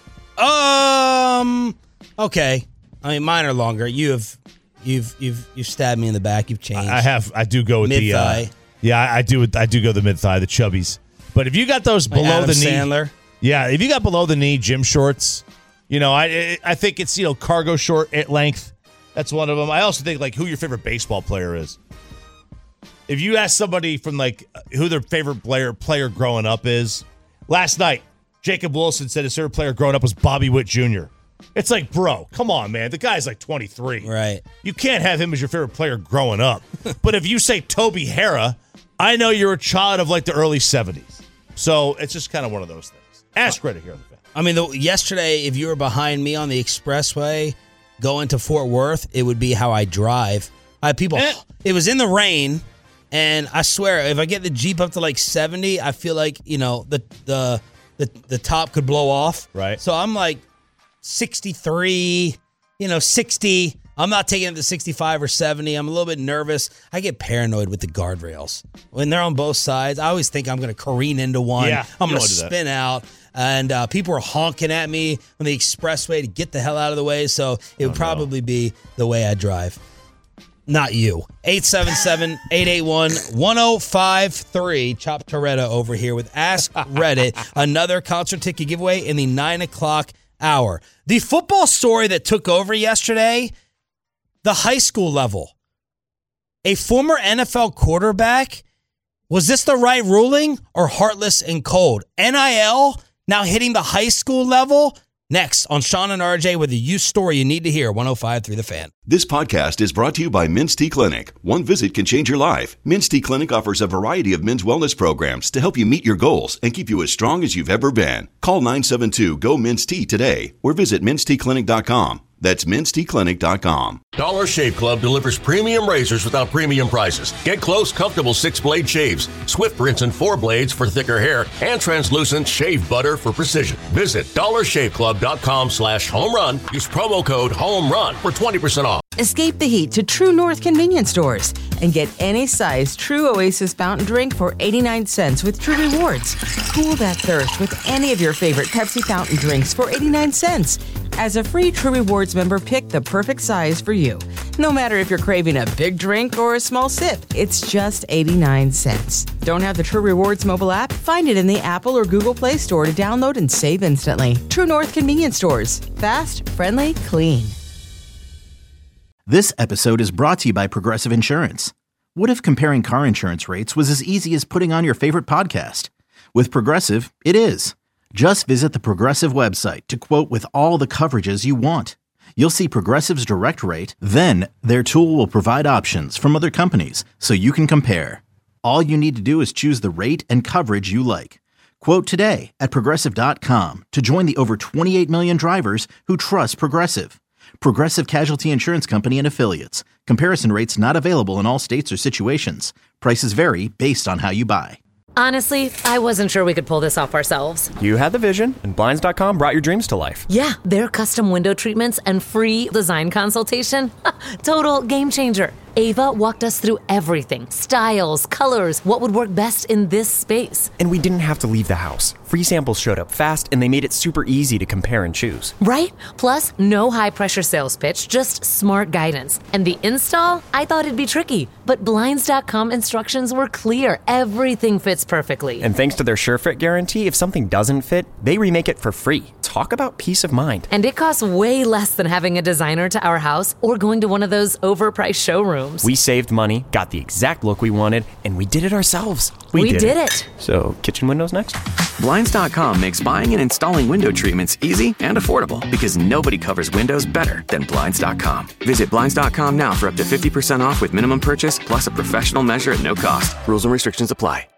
Um. Okay. I mean, mine are longer. You have, you've, you've, you've stabbed me in the back. You've changed. I have. I do go with Mid the. Uh, thigh. yeah, I, I do. I do go the mid thigh, the chubbies. But if you got those Like below Adam the knee, Sandler. yeah, if you got below the knee gym shorts, you know, I I think it's, you know, cargo short at length. That's one of them. I also think like who your favorite baseball player is. If you ask somebody from like who their favorite player player growing up is, last night Jacob Wilson said his favorite player growing up was Bobby Witt Junior It's like, bro, come on, man. The guy's like twenty-three. Right. You can't have him as your favorite player growing up. But if you say Toby Hara, I know you're a child of like the early seventies. So it's just kind of one of those things. Ask Reddit here on the fan. I mean, the, yesterday, if you were behind me on the expressway going to Fort Worth, it would be how I drive. I had people. Eh. It was in the rain, and I swear, if I get the Jeep up to like seventy, I feel like, you know, the the the, the top could blow off. Right. So I'm like sixty-three, you know, sixty. I'm not taking it to sixty-five or seventy. I'm a little bit nervous. I get paranoid with the guardrails. When they're on both sides, I always think I'm going to careen into one. Yeah, I'm you going to don't wanna do that. spin out. And uh, people are honking at me on the expressway to get the hell out of the way. So it would Oh, probably be the way I drive. Not you. eight seven seven, eight eight one, one oh five three. Chop Toretta over here with Ask Reddit. Another concert ticket giveaway in the nine o'clock hour. The football story that took over yesterday, the high school level. A former N F L quarterback. Was this the right ruling or heartless and cold? N I L now hitting the high school level? Next on Sean and R J with a youth story you need to hear. one oh five point three The Fan. This podcast is brought to you by Men's T Clinic. One visit can change your life. Men's T Clinic offers a variety of men's wellness programs to help you meet your goals and keep you as strong as you've ever been. Call nine seven two, G O, Men's T today or visit men's t clinic dot com. That's men's tea clinic dot com. Dollar Shave Club delivers premium razors without premium prices. Get close, comfortable six-blade shaves, Swift rinse and four blades for thicker hair, and translucent shave butter for precision. Visit dollar shave club dot com slash home run. Use promo code HOMERUN for twenty percent off. Escape the heat to True North convenience stores and get any size True Oasis fountain drink for eighty-nine cents with True Rewards. Cool that thirst with any of your favorite Pepsi fountain drinks for eighty-nine cents. As a free True Rewards member, pick the perfect size for you. No matter if you're craving a big drink or a small sip, it's just eighty-nine cents. Don't have the True Rewards mobile app? Find it in the Apple or Google Play Store to download and save instantly. True North convenience stores. Fast, friendly, clean. This episode is brought to you by Progressive Insurance. What if comparing car insurance rates was as easy as putting on your favorite podcast? With Progressive, it is. Just visit the Progressive website to quote with all the coverages you want. You'll see Progressive's direct rate, then their tool will provide options from other companies so you can compare. All you need to do is choose the rate and coverage you like. Quote today at progressive dot com to join the over twenty-eight million drivers who trust Progressive. Progressive Casualty Insurance Company and Affiliates. Comparison rates not available in all states or situations. Prices vary based on how you buy. Honestly, I wasn't sure we could pull this off ourselves. You had the vision, and Blinds dot com brought your dreams to life. Yeah, their custom window treatments and free design consultation. Total game changer. Ava walked us through everything. Styles, colors, what would work best in this space. And we didn't have to leave the house. Free samples showed up fast, and they made it super easy to compare and choose. Right? Plus, no high-pressure sales pitch, just smart guidance. And the install? I thought it'd be tricky, but Blinds dot com instructions were clear. Everything fits perfectly. And thanks to their SureFit guarantee, if something doesn't fit, they remake it for free. Talk about peace of mind. And it costs way less than having a designer to our house or going to one of those overpriced showrooms. We saved money, got the exact look we wanted, and we did it ourselves. We, we did, did it. it. So, kitchen windows next? Blinds dot com makes buying and installing window treatments easy and affordable because nobody covers windows better than Blinds dot com. Visit Blinds dot com now for up to fifty percent off with minimum purchase plus a professional measure at no cost. Rules and restrictions apply.